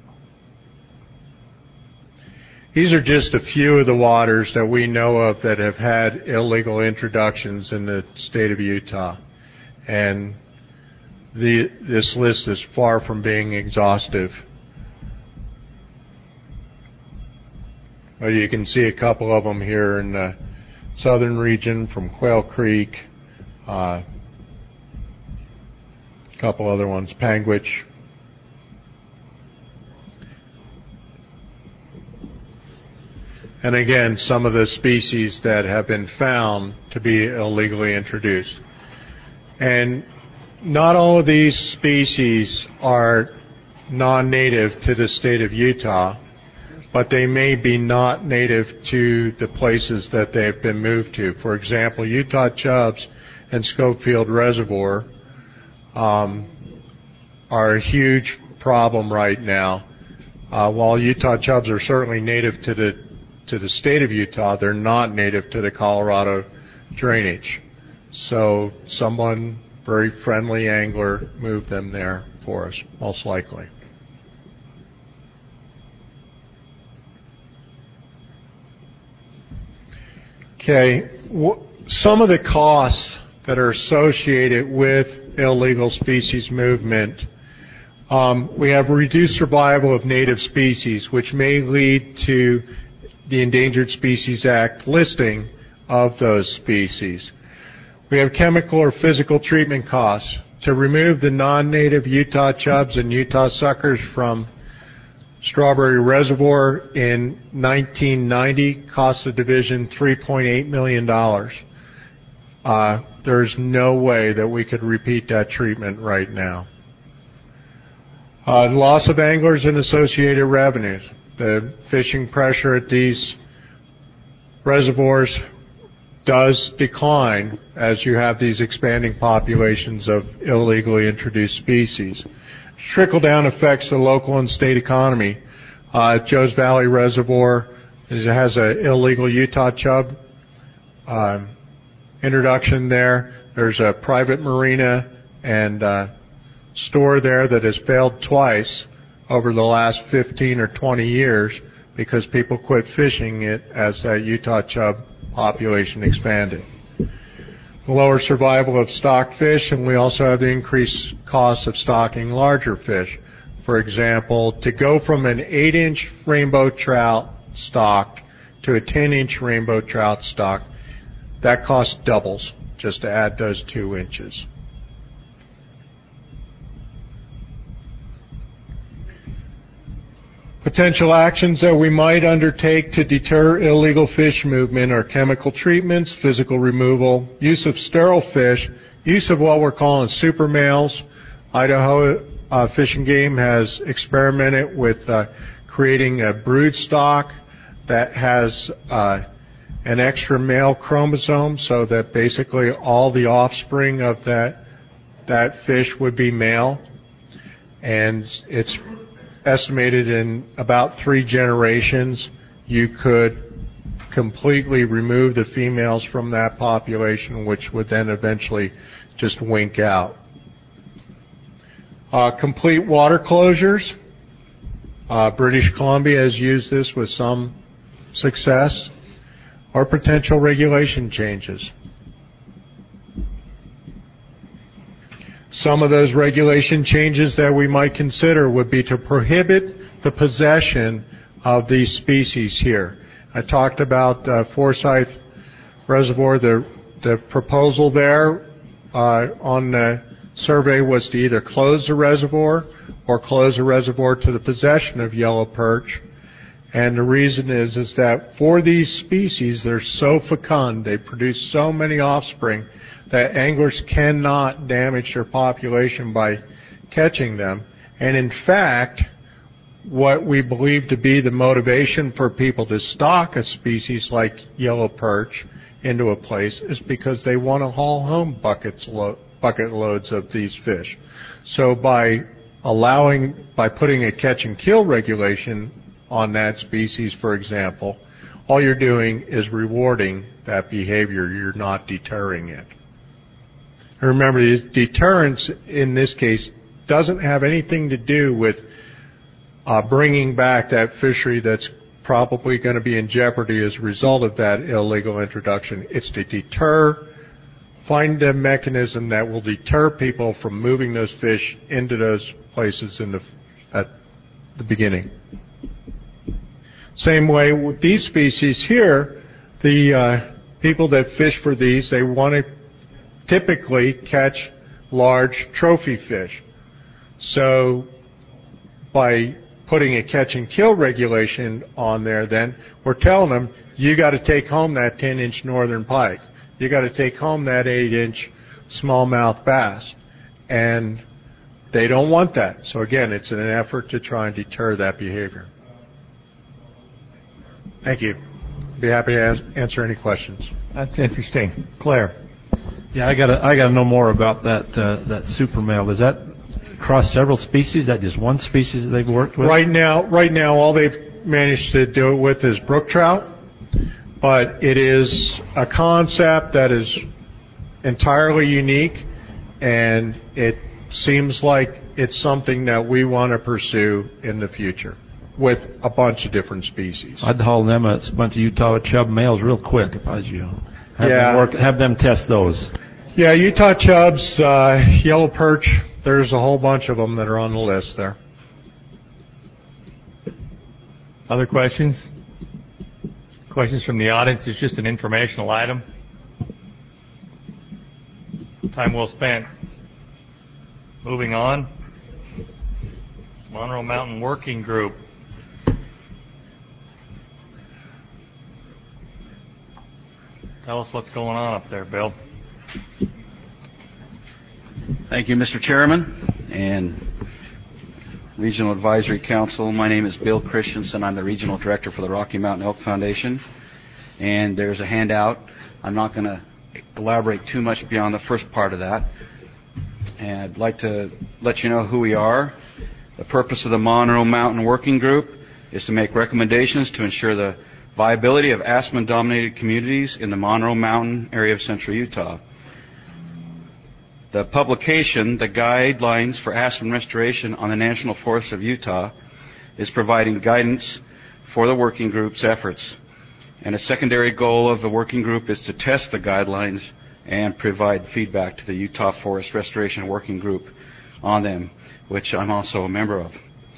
These are just a few of the waters that we know of that have had illegal introductions in the state of Utah. And the, this list is far from being exhaustive. But you can see a couple of them here in the southern region from Quail Creek, uh, a couple other ones, Panguitch. And again, some of the species that have been found to be illegally introduced. And not all of these species are non-native to the state of Utah, but they may be not native to the places that they've been moved to. For example, Utah chubs and Schofield Reservoir um, are a huge problem right now. Uh, while Utah chubs are certainly native to the to the state of Utah, they're not native to the Colorado drainage. So someone, very friendly angler, moved them there for us, most likely. Okay, some of the costs that are associated with illegal species movement, um, we have reduced survival of native species, which may lead to the Endangered Species Act listing of those species. We have chemical or physical treatment costs. To remove the non-native Utah chubs and Utah suckers from Strawberry Reservoir in nineteen ninety cost the division three point eight million dollars. Uh, there's no way that we could repeat that treatment right now. Uh, loss of anglers and associated revenues. The fishing pressure at these reservoirs does decline as you have these expanding populations of illegally introduced species. Trickle-down effects the local and state economy. Uh, Joes Valley Reservoir is, has an illegal Utah chub uh, introduction there. There's a private marina and uh, store there that has failed twice over the last fifteen or twenty years because people quit fishing it as that Utah chub population expanded. Lower survival of stocked fish, and we also have the increased cost of stocking larger fish. For example, to go from an eight inch rainbow trout stock to a ten inch rainbow trout stock, that cost doubles just to add those two inches. Potential actions that we might undertake to deter illegal fish movement are chemical treatments, physical removal, use of sterile fish, use of what we're calling super males. Idaho uh, Fish and Game has experimented with uh, creating a brood stock that has uh, an extra male chromosome, so that basically all the offspring of that that fish would be male. And it's estimated in about three generations you could completely remove the females from that population, which would then eventually just wink out. Uh, complete water closures. Uh, British Columbia has used this with some success, or potential regulation changes. Some of those regulation changes that we might consider would be to prohibit the possession of these species here. I talked about uh, Forsyth Reservoir. The, the proposal there uh, on the survey was to either close the reservoir or close the reservoir to the possession of yellow perch. And the reason is, is that for these species, they're so fecund, they produce so many offspring that anglers cannot damage their population by catching them. And in fact, what we believe to be the motivation for people to stock a species like yellow perch into a place is because they want to haul home buckets lo- bucket loads of these fish. So by allowing, by putting a catch and kill regulation on that species, for example, all you're doing is rewarding that behavior. You're not deterring it. And remember, the deterrence in this case doesn't have anything to do with uh, bringing back that fishery that's probably going to be in jeopardy as a result of that illegal introduction. It's to deter, find a mechanism that will deter people from moving those fish into those places in the, at the beginning. Same way with these species here, the uh, people that fish for these, they want to typically catch large trophy fish. So by putting a catch and kill regulation on there, then we're telling them you got to take home that ten inch northern pike. You got to take home that eight inch smallmouth bass. And they don't want that. So again, it's an effort to try and deter that behavior. Thank you. Be happy to ans- answer any questions. That's interesting. Claire. Yeah, I gotta, I gotta know more about that, uh, that super male. Does that cross several species? Is that just one species that they've worked with? Right now, right now, all they've managed to do it with is brook trout, but it is a concept that is entirely unique, and it seems like it's something that we want to pursue in the future with a bunch of different species. I'd haul them a bunch of Utah chub males real quick if I was you. Have Yeah. them work, have them test those. Yeah, Utah chubs, uh, yellow perch, there's a whole bunch of them that are on the list there. Other questions? Questions from the audience? It's just an informational item. Time well spent. Moving on. Monroe Mountain Working Group. Tell us what's going on up there, Bill. Thank you, Mister Chairman and Regional Advisory Council. My name is Bill Christensen. I'm the Regional Director for the Rocky Mountain Elk Foundation. And there's a handout. I'm not going to elaborate too much beyond the first part of that. And I'd like to let you know who we are. The purpose of the Monroe Mountain Working Group is to make recommendations to ensure the viability of aspen-dominated communities in the Monroe Mountain area of central Utah. The publication, the Guidelines for Aspen Restoration on the National Forests of Utah, is providing guidance for the working group's efforts. And a secondary goal of the working group is to test the guidelines and provide feedback to the Utah Forest Restoration Working Group on them, which I'm also a member of.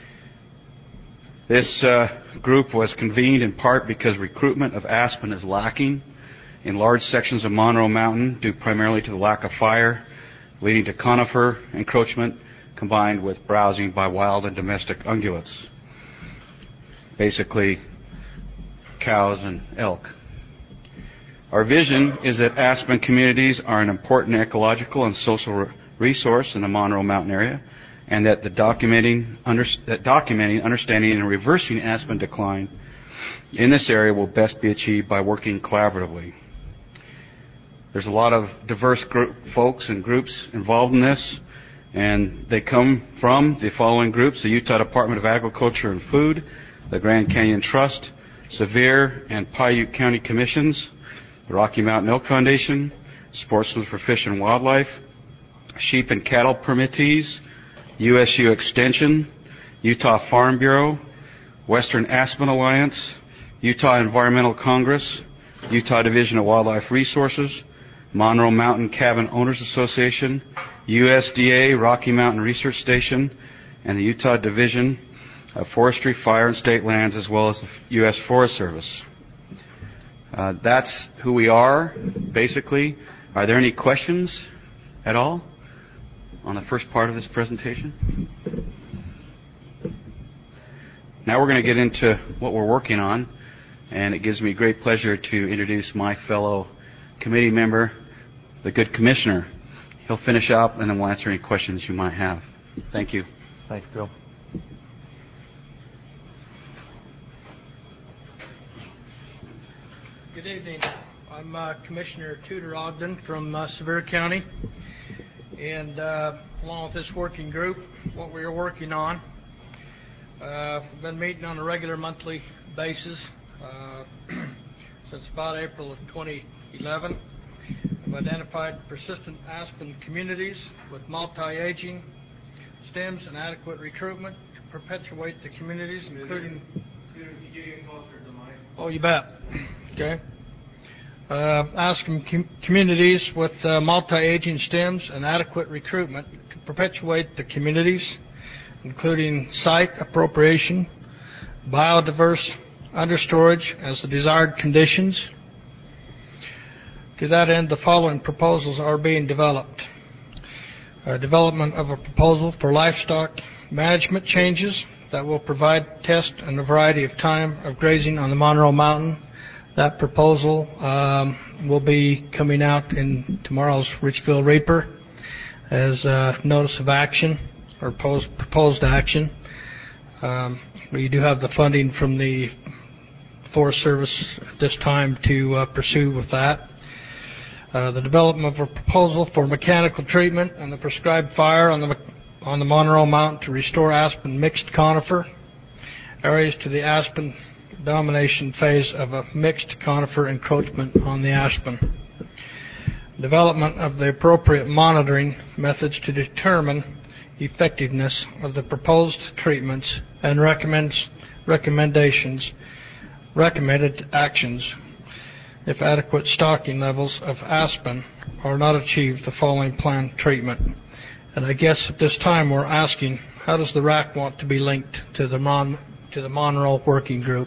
This uh, group was convened in part because recruitment of aspen is lacking in large sections of Monroe Mountain due primarily to the lack of fire, leading to conifer encroachment combined with browsing by wild and domestic ungulates, basically cows and elk. Our vision is that aspen communities are an important ecological and social resource in the Monroe Mountain area, and that the documenting, under, that documenting, understanding, and reversing aspen decline in this area will best be achieved by working collaboratively. There's a lot of diverse group, folks and groups involved in this, and they come from the following groups: the Utah Department of Agriculture and Food, the Grand Canyon Trust, Sevier and Paiute County Commissions, the Rocky Mountain Elk Foundation, Sportsmen for Fish and Wildlife, Sheep and Cattle Permittees, U S U Extension, Utah Farm Bureau, Western Aspen Alliance, Utah Environmental Congress, Utah Division of Wildlife Resources, Monroe Mountain Cabin Owners Association, U S D A Rocky Mountain Research Station, and the Utah Division of Forestry, Fire, and State Lands, as well as the U S Forest Service. Uh, that's who we are, basically. Are there any questions at all on the first part of this presentation? Now we're going to get into what we're working on, and it gives me great pleasure to introduce my fellow committee member, the good commissioner. He'll finish up, and then we'll answer any questions you might have. Thank you. Thanks, Bill. Good evening. I'm uh, Commissioner Tudor Ogden from uh, Sevier County, and uh, along with this working group, what we are working on, uh, we've been meeting on a regular monthly basis uh, since about April of twenty eleven. We've identified persistent aspen communities with multi-aging stems and adequate recruitment to perpetuate the communities, including... Oh, you bet. Okay. Uh, aspen com- communities with uh, multi-aging stems and adequate recruitment to perpetuate the communities, including site appropriation, biodiverse understorage as the desired conditions. To that end, the following proposals are being developed. Uh, development of a proposal for livestock management changes that will provide test and a variety of time of grazing on the Monroe Mountain. That proposal um, will be coming out in tomorrow's Richville Reaper as a notice of action or post, proposed action. Um, we do have the funding from the Forest Service at this time to uh, pursue with that. Uh, the development of a proposal for mechanical treatment and the prescribed fire on the on the Monroe Mountain to restore aspen mixed conifer areas to the aspen domination phase of a mixed conifer encroachment on the aspen. Development of the appropriate monitoring methods to determine effectiveness of the proposed treatments and recommends recommendations, recommended actions if adequate stocking levels of aspen are not achieved the following planned treatment. And I guess at this time we're asking, how does the R A C want to be linked to the Mon to the Monroe Working Group?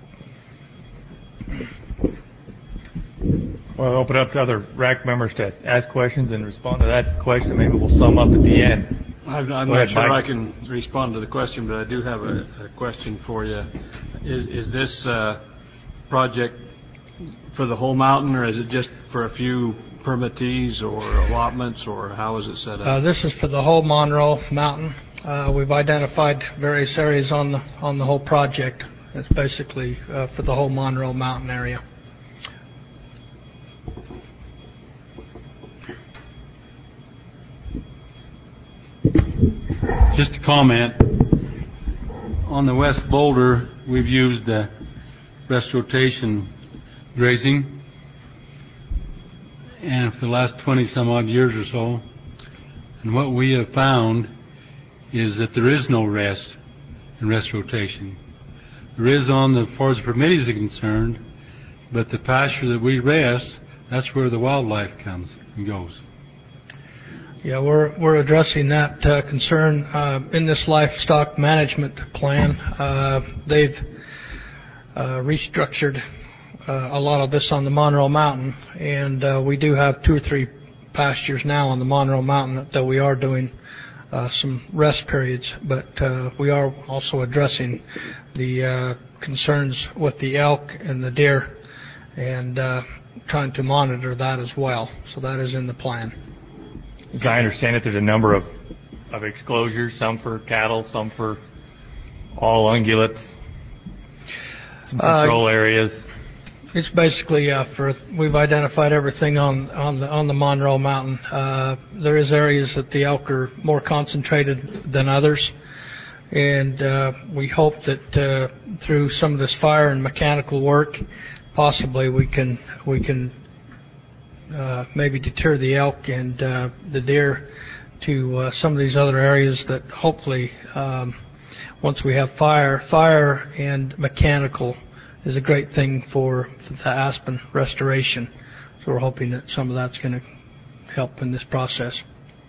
Well, I'll open it up to other R A C members to ask questions and respond to that question. Maybe we'll sum up at the end. I'm, I'm Go not ahead, sure Mike. I can respond to the question, but I do have a, a question for you. Is, is this uh, project for the whole mountain, or is it just for a few permittees or allotments, or how is it set up? Uh, this is for the whole Monroe Mountain. Uh, we've identified various areas on the on the whole project. It's basically uh, for the whole Monroe Mountain area. Just a comment. On the West Boulder, we've used uh, rest rotation grazing, and for the last twenty some odd years or so, and what we have found is that there is no rest in rest rotation. There is on the forest permittees are concerned, but the pasture that we rest, that's where the wildlife comes and goes. Yeah, we're we're addressing that uh, concern uh, in this livestock management plan. Uh, they've uh, restructured uh, a lot of this on the Monroe Mountain, and uh, we do have two or three pastures now on the Monroe Mountain that we are doing uh, some rest periods, but uh, we are also addressing the uh, concerns with the elk and the deer, and uh, trying to monitor that as well. So that is in the plan. As I understand it, there's a number of of exclosures, some for cattle, some for all ungulates, some control Uh, areas. It's basically uh, for we've identified everything on on the on the Monroe Mountain. Uh, there is areas that the elk are more concentrated than others, and uh, we hope that uh, through some of this fire and mechanical work, possibly we can we can uh, maybe deter the elk and uh, the deer to uh, some of these other areas that hopefully um, once we have fire, fire and mechanical is a great thing for, for the aspen restoration. So we're hoping that some of that's going to help in this process.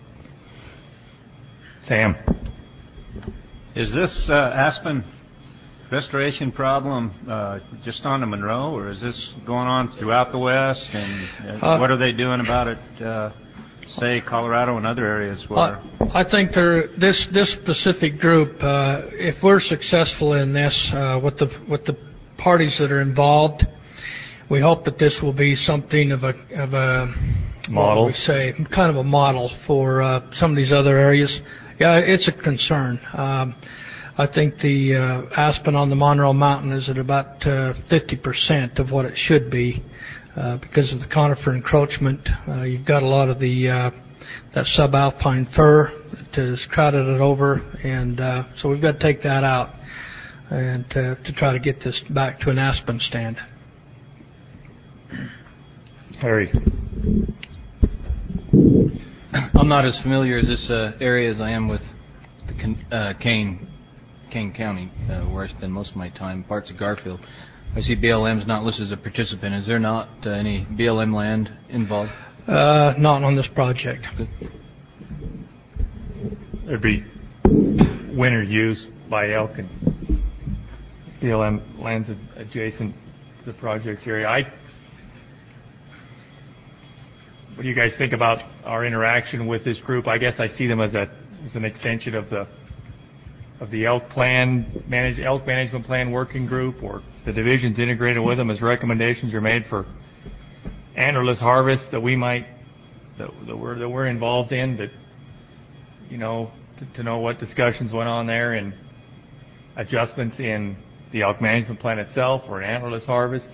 Sam. Is this uh, aspen restoration problem uh, just on the Monroe, or is this going on throughout the West? And uh, Uh, what are they doing about it, uh, say, Colorado and other areas where... I, I think there, this this specific group, uh, if we're successful in this uh, with the with the parties that are involved, we hope that this will be something of a of a Model. What would we say kind of a model for uh, some of these other areas. Yeah, it's a concern. Um, I think the uh, aspen on the Monroe Mountain is at about uh, fifty percent of what it should be uh, because of the conifer encroachment. Uh, you've got a lot of the uh, that subalpine fir that has crowded it over, and uh, so we've got to take that out and uh, to try to get this back to an aspen stand. Harry. I'm not as familiar as this uh, area as I am with the Can- uh, Kane, Kane County, uh, where I spend most of my time, parts of Garfield. I see B L M's not listed as a participant. Is there not uh, any B L M land involved? Uh, not on this project. There'd be winter use by elk and B L M lands adjacent to the project area. I, what do you guys think about our interaction with this group? I guess I see them as a as an extension of the of the elk plan, manage, elk management plan working group, or the divisions integrated with them as recommendations are made for antlerless harvest that we might that, that we're that we're involved in. That you know to, to know what discussions went on there and adjustments in the elk management plan itself or an antlerless harvest.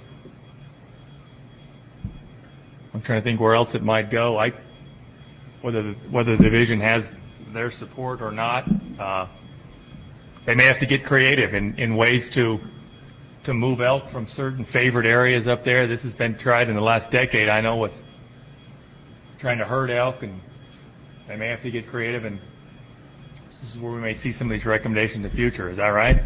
I'm trying to think where else it might go. I whether the, whether the division has their support or not. Uh, they may have to get creative in, in ways to to move elk from certain favored areas up there. This has been tried in the last decade, I know, with trying to herd elk, and they may have to get creative, and this is where we may see some of these recommendations in the future. Is that right?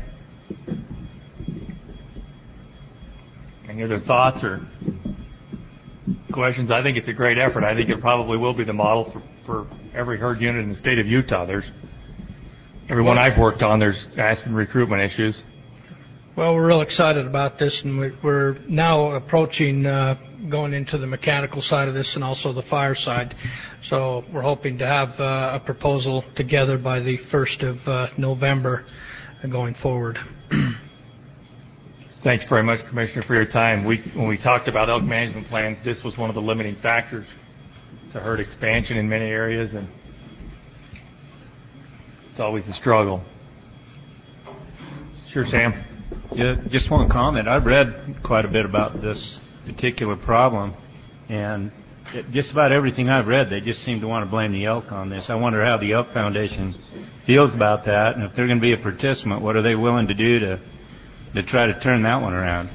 Any other thoughts or questions? I think it's a great effort. I think it probably will be the model for, for every herd unit in the state of Utah. There's every one I've worked on, there's aspen recruitment issues. Well, we're real excited about this, and we, we're now approaching uh, going into the mechanical side of this and also the fire side. So we're hoping to have uh, a proposal together by the first of uh, November uh, going forward. Thanks very much, Commissioner, for your time. We, when we talked about elk management plans, this was one of the limiting factors to herd expansion in many areas, and it's always a struggle. Sure, Sam. Yeah, just one comment. I've read quite a bit about this particular problem, and it, just about everything I've read, they just seem to want to blame the elk on this. I wonder how the Elk Foundation feels about that, and if they're going to be a participant, what are they willing to do to to try to turn that one around?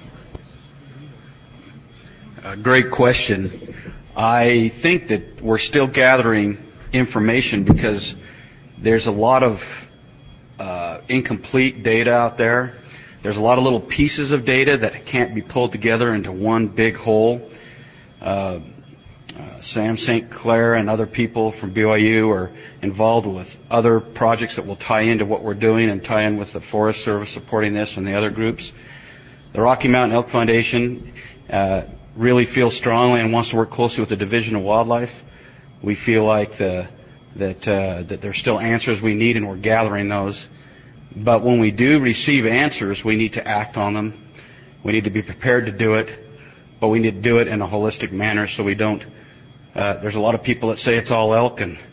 Uh, great question. I think that we're still gathering information because there's a lot of uh, incomplete data out there. There's a lot of little pieces of data that can't be pulled together into one big whole. Uh, uh, Sam Saint Clair and other people from B Y U are involved with other projects that will tie into what we're doing and tie in with the Forest Service supporting this and the other groups. The Rocky Mountain Elk Foundation uh, really feels strongly and wants to work closely with the Division of Wildlife. We feel like the, that uh, that there's still answers we need, and we're gathering those. But when we do receive answers, we need to act on them. We need to be prepared to do it, but we need to do it in a holistic manner so we don't. Uh, there's a lot of people that say it's all elk, and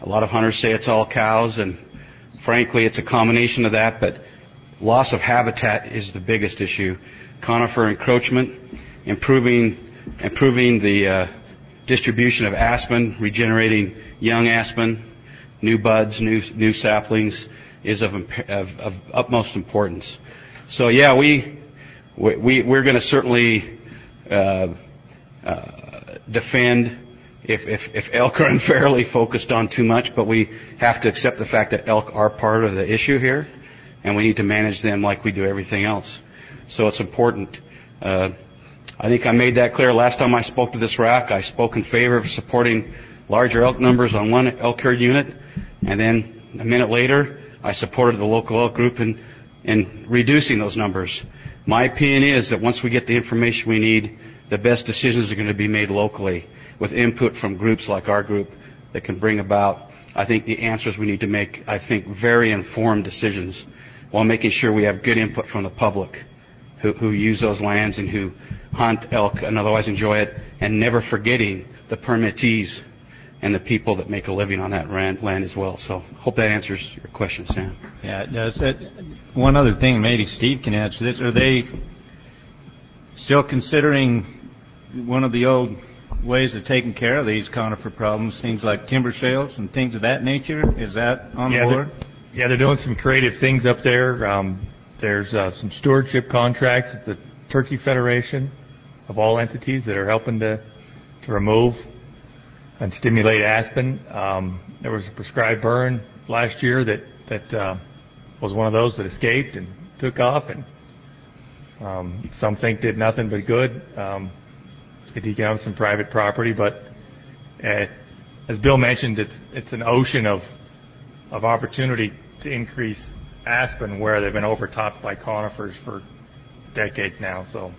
A lot of hunters say it's all cows, and frankly, it's a combination of that, but loss of habitat is the biggest issue. Conifer encroachment, improving, improving the uh, distribution of aspen, regenerating young aspen, new buds, new, new saplings is of, of, of utmost importance. So yeah, we, we, we're going to certainly uh, uh, defend if, if, if elk are unfairly focused on too much, but we have to accept the fact that elk are part of the issue here, and we need to manage them like we do everything else. So it's important. Uh, I think I made that clear last time I spoke to this R A C. I spoke in favor of supporting larger elk numbers on one elk herd unit, and then a minute later, I supported the local elk group in, in reducing those numbers. My opinion is that once we get the information we need, the best decisions are going to be made locally with input from groups like our group that can bring about, I think, the answers we need to make, I think, very informed decisions while making sure we have good input from the public who, who use those lands and who hunt elk and otherwise enjoy it, and never forgetting the permittees and the people that make a living on that land as well. So hope that answers your question, Sam. Yeah, it does. That, one other thing, maybe Steve can answer this. Are they still considering one of the old ways of taking care of these conifer problems, things like timber sales and things of that nature? Is that on yeah, board? They're, yeah, they're doing some creative things up there. Um, there's uh, some stewardship contracts at the Turkey Federation of all entities that are helping to, to remove and stimulate aspen. Um, there was a prescribed burn last year that, that uh, was one of those that escaped and took off, and um, some think did nothing but good. Um, it eke out some private property, but uh, as Bill mentioned, it's it's an ocean of of opportunity to increase aspen where they've been overtopped by conifers for decades now. So,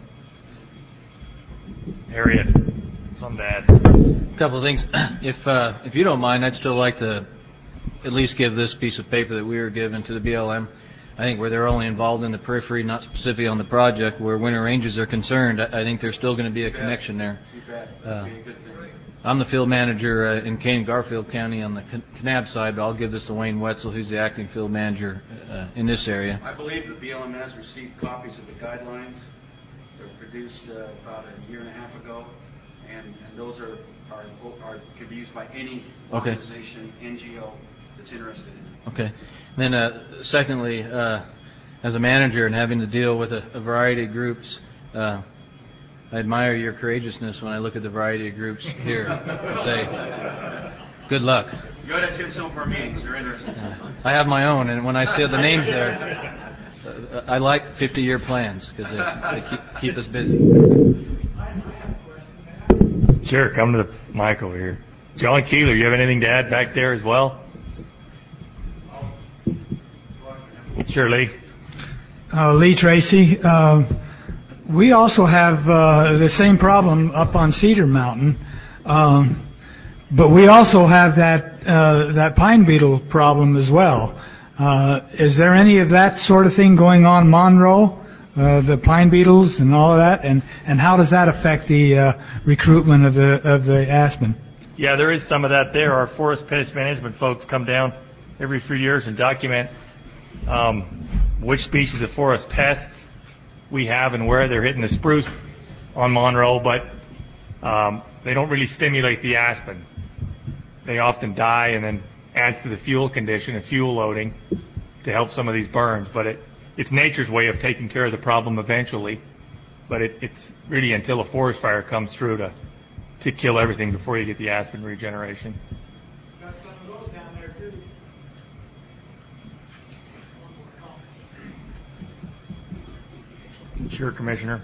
Harriet, something to add? A couple of things. If uh, if you don't mind, I'd still like to at least give this piece of paper that we were given to the B L M. I think where they're only involved in the periphery, not specifically on the project, where winter ranges are concerned, I, I think there's still going to be a connection there. Uh, I'm the field manager uh, in Kane and Garfield County on the Kanab side, but I'll give this to Wayne Wetzel, who's the acting field manager uh, in this area. I believe the B L M has received copies of the guidelines. They were produced uh, about a year and a half ago, and, and those are, are, are could be used by any okay. organization, N G O that's interested in it. Okay. And then, uh, secondly, uh, as a manager and having to deal with a, a variety of groups, uh, I admire your courageousness when I look at the variety of groups here and say, good luck. Go to attend some of our meetings. They're interesting sometimes. I have my own, and when I see the names there, uh, I like fifty-year plans because they, they keep, keep us busy. Sure, come to the mic over here. John Keeler, you have anything to add back there as well? Sure, Lee. Uh, Lee Tracy. Uh, we also have uh, the same problem up on Cedar Mountain, um, but we also have that uh, that pine beetle problem as well. Uh, is there any of that sort of thing going on Monroe, uh, the pine beetles and all of that, and, and how does that affect the uh, recruitment of the of the aspen? Yeah, there is some of that there. Our forest pest management folks come down every few years and document um, which species of forest pests we have and where they're hitting the spruce on Monroe, but um, they don't really stimulate the aspen. They often die and then adds to the fuel condition and fuel loading to help some of these burns. But it, it's nature's way of taking care of the problem eventually. But it, it's really until a forest fire comes through to to kill everything before you get the aspen regeneration. Got some of those down there too. Sure, Commissioner.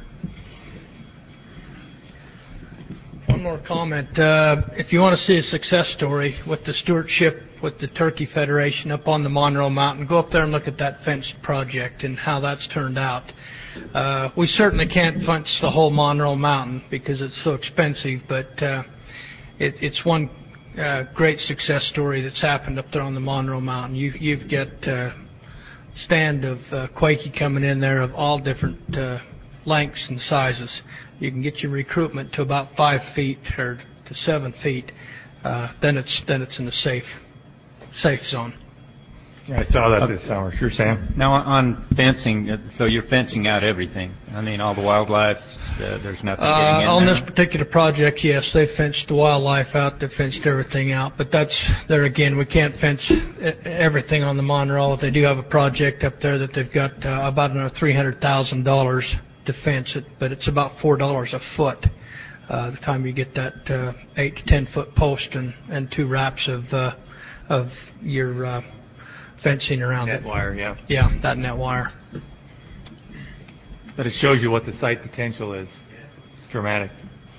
One more comment. Uh, if you want to see a success story with the stewardship with the Turkey Federation up on the Monroe Mountain, go up there and look at that fenced project and how that's turned out. Uh, we certainly can't fence the whole Monroe Mountain because it's so expensive, but uh, it, it's one uh, great success story that's happened up there on the Monroe Mountain. You, you've got uh, stand of uh, Quakey coming in there of all different uh, lengths and sizes. You can get your recruitment to about five feet or to seven feet. Uh, then it's then it's in a safe safe zone. I saw that this summer. Sure, Sam. Now, on fencing, uh, so you're fencing out everything. I mean, all the wildlife, uh, there's nothing getting Uh, in on there? this particular project, yes, they fenced the wildlife out, they fenced everything out, but that's, there again, we can't fence e- everything on the Monroe. They do have a project up there that they've got uh, about another three hundred thousand dollars to fence it, but it's about four dollars a foot. Uh, the time you get that uh, eight to ten foot post and, and two wraps of uh, of your uh, fencing around Net it. wire, yeah. Yeah, that net wire. But it shows you what the site potential is. It's dramatic.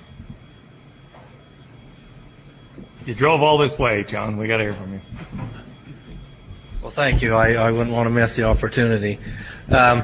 You drove all this way, John. We got to hear from you. Well, thank you. I, I wouldn't want to miss the opportunity. Um,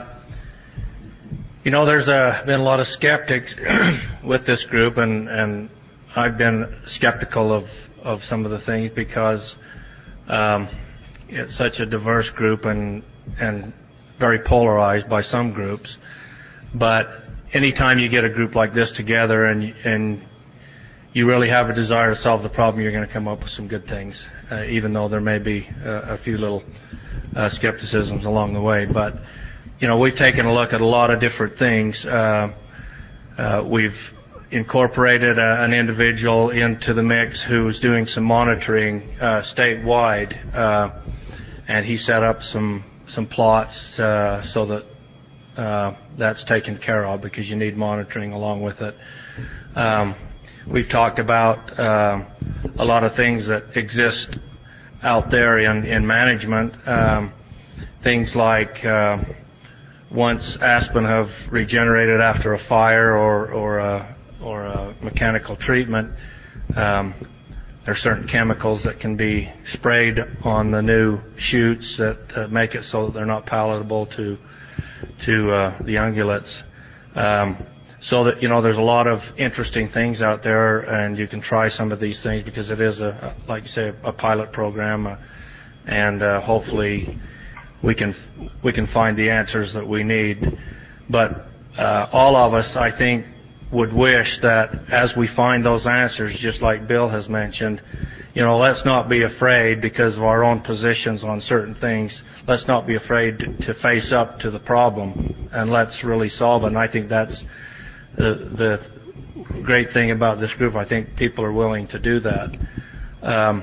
you know, there's a, been a lot of skeptics with this group, and, and I've been skeptical of, of some of the things because um, it's such a diverse group and and very polarized by some groups. But anytime you get a group like this together and and you really have a desire to solve the problem, you're going to come up with some good things, uh, even though there may be uh, a few little uh, skepticisms along the way. But you know, we've taken a look at a lot of different things. Uh, uh, we've incorporated a, an individual into the mix who's doing some monitoring uh, statewide, uh, and he set up some some plots uh, so that uh, that's taken care of because you need monitoring along with it. Um, we've talked about uh, a lot of things that exist out there in, in management, um, things like uh, once aspen have regenerated after a fire or or a or a mechanical treatment, um, there are certain chemicals that can be sprayed on the new shoots that uh, make it so that they're not palatable to to uh, the ungulates. Um, so that, you know, there's a lot of interesting things out there, and you can try some of these things because it is a, like you say, a pilot program, uh, and uh, hopefully we can we can find the answers that we need. But uh, all of us, I think, would wish that as we find those answers, just like Bill has mentioned, you know, let's not be afraid because of our own positions on certain things. Let's not be afraid to, to face up to the problem, and let's really solve it. And I think that's the, the great thing about this group. I think people are willing to do that. Um,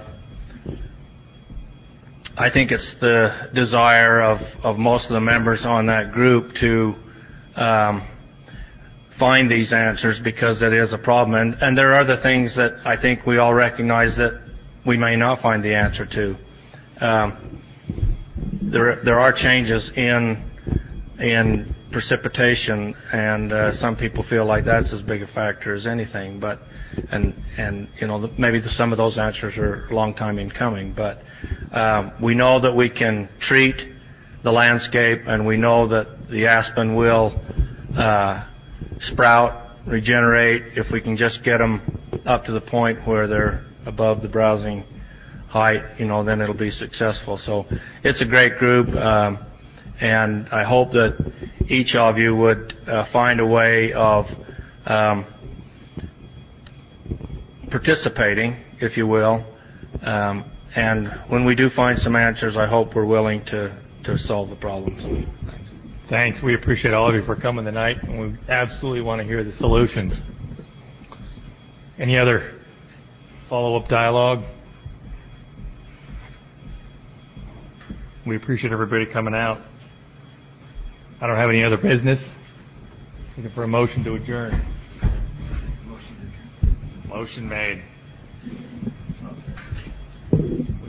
I think it's the desire of, of most of the members on that group to um, find these answers because it is a problem. And, and there are other things that I think we all recognize that we may not find the answer to. Um, there, there are changes in in precipitation, and uh, some people feel like that's as big a factor as anything. But and and you know maybe the, some of those answers are a long time in coming. But um, we know that we can treat the landscape, and we know that the aspen will uh, sprout, regenerate if we can just get them up to the point where they're above the browsing height. You know, then it'll be successful. So it's a great group. Um, And I hope that each of you would uh, find a way of um, participating, if you will. Um, and when we do find some answers, I hope we're willing to, to solve the problems. Thanks. We appreciate all of you for coming tonight, and we absolutely want to hear the solutions. Any other follow-up dialogue? We appreciate everybody coming out. I don't have any other business. Looking for a motion to adjourn. Motion made.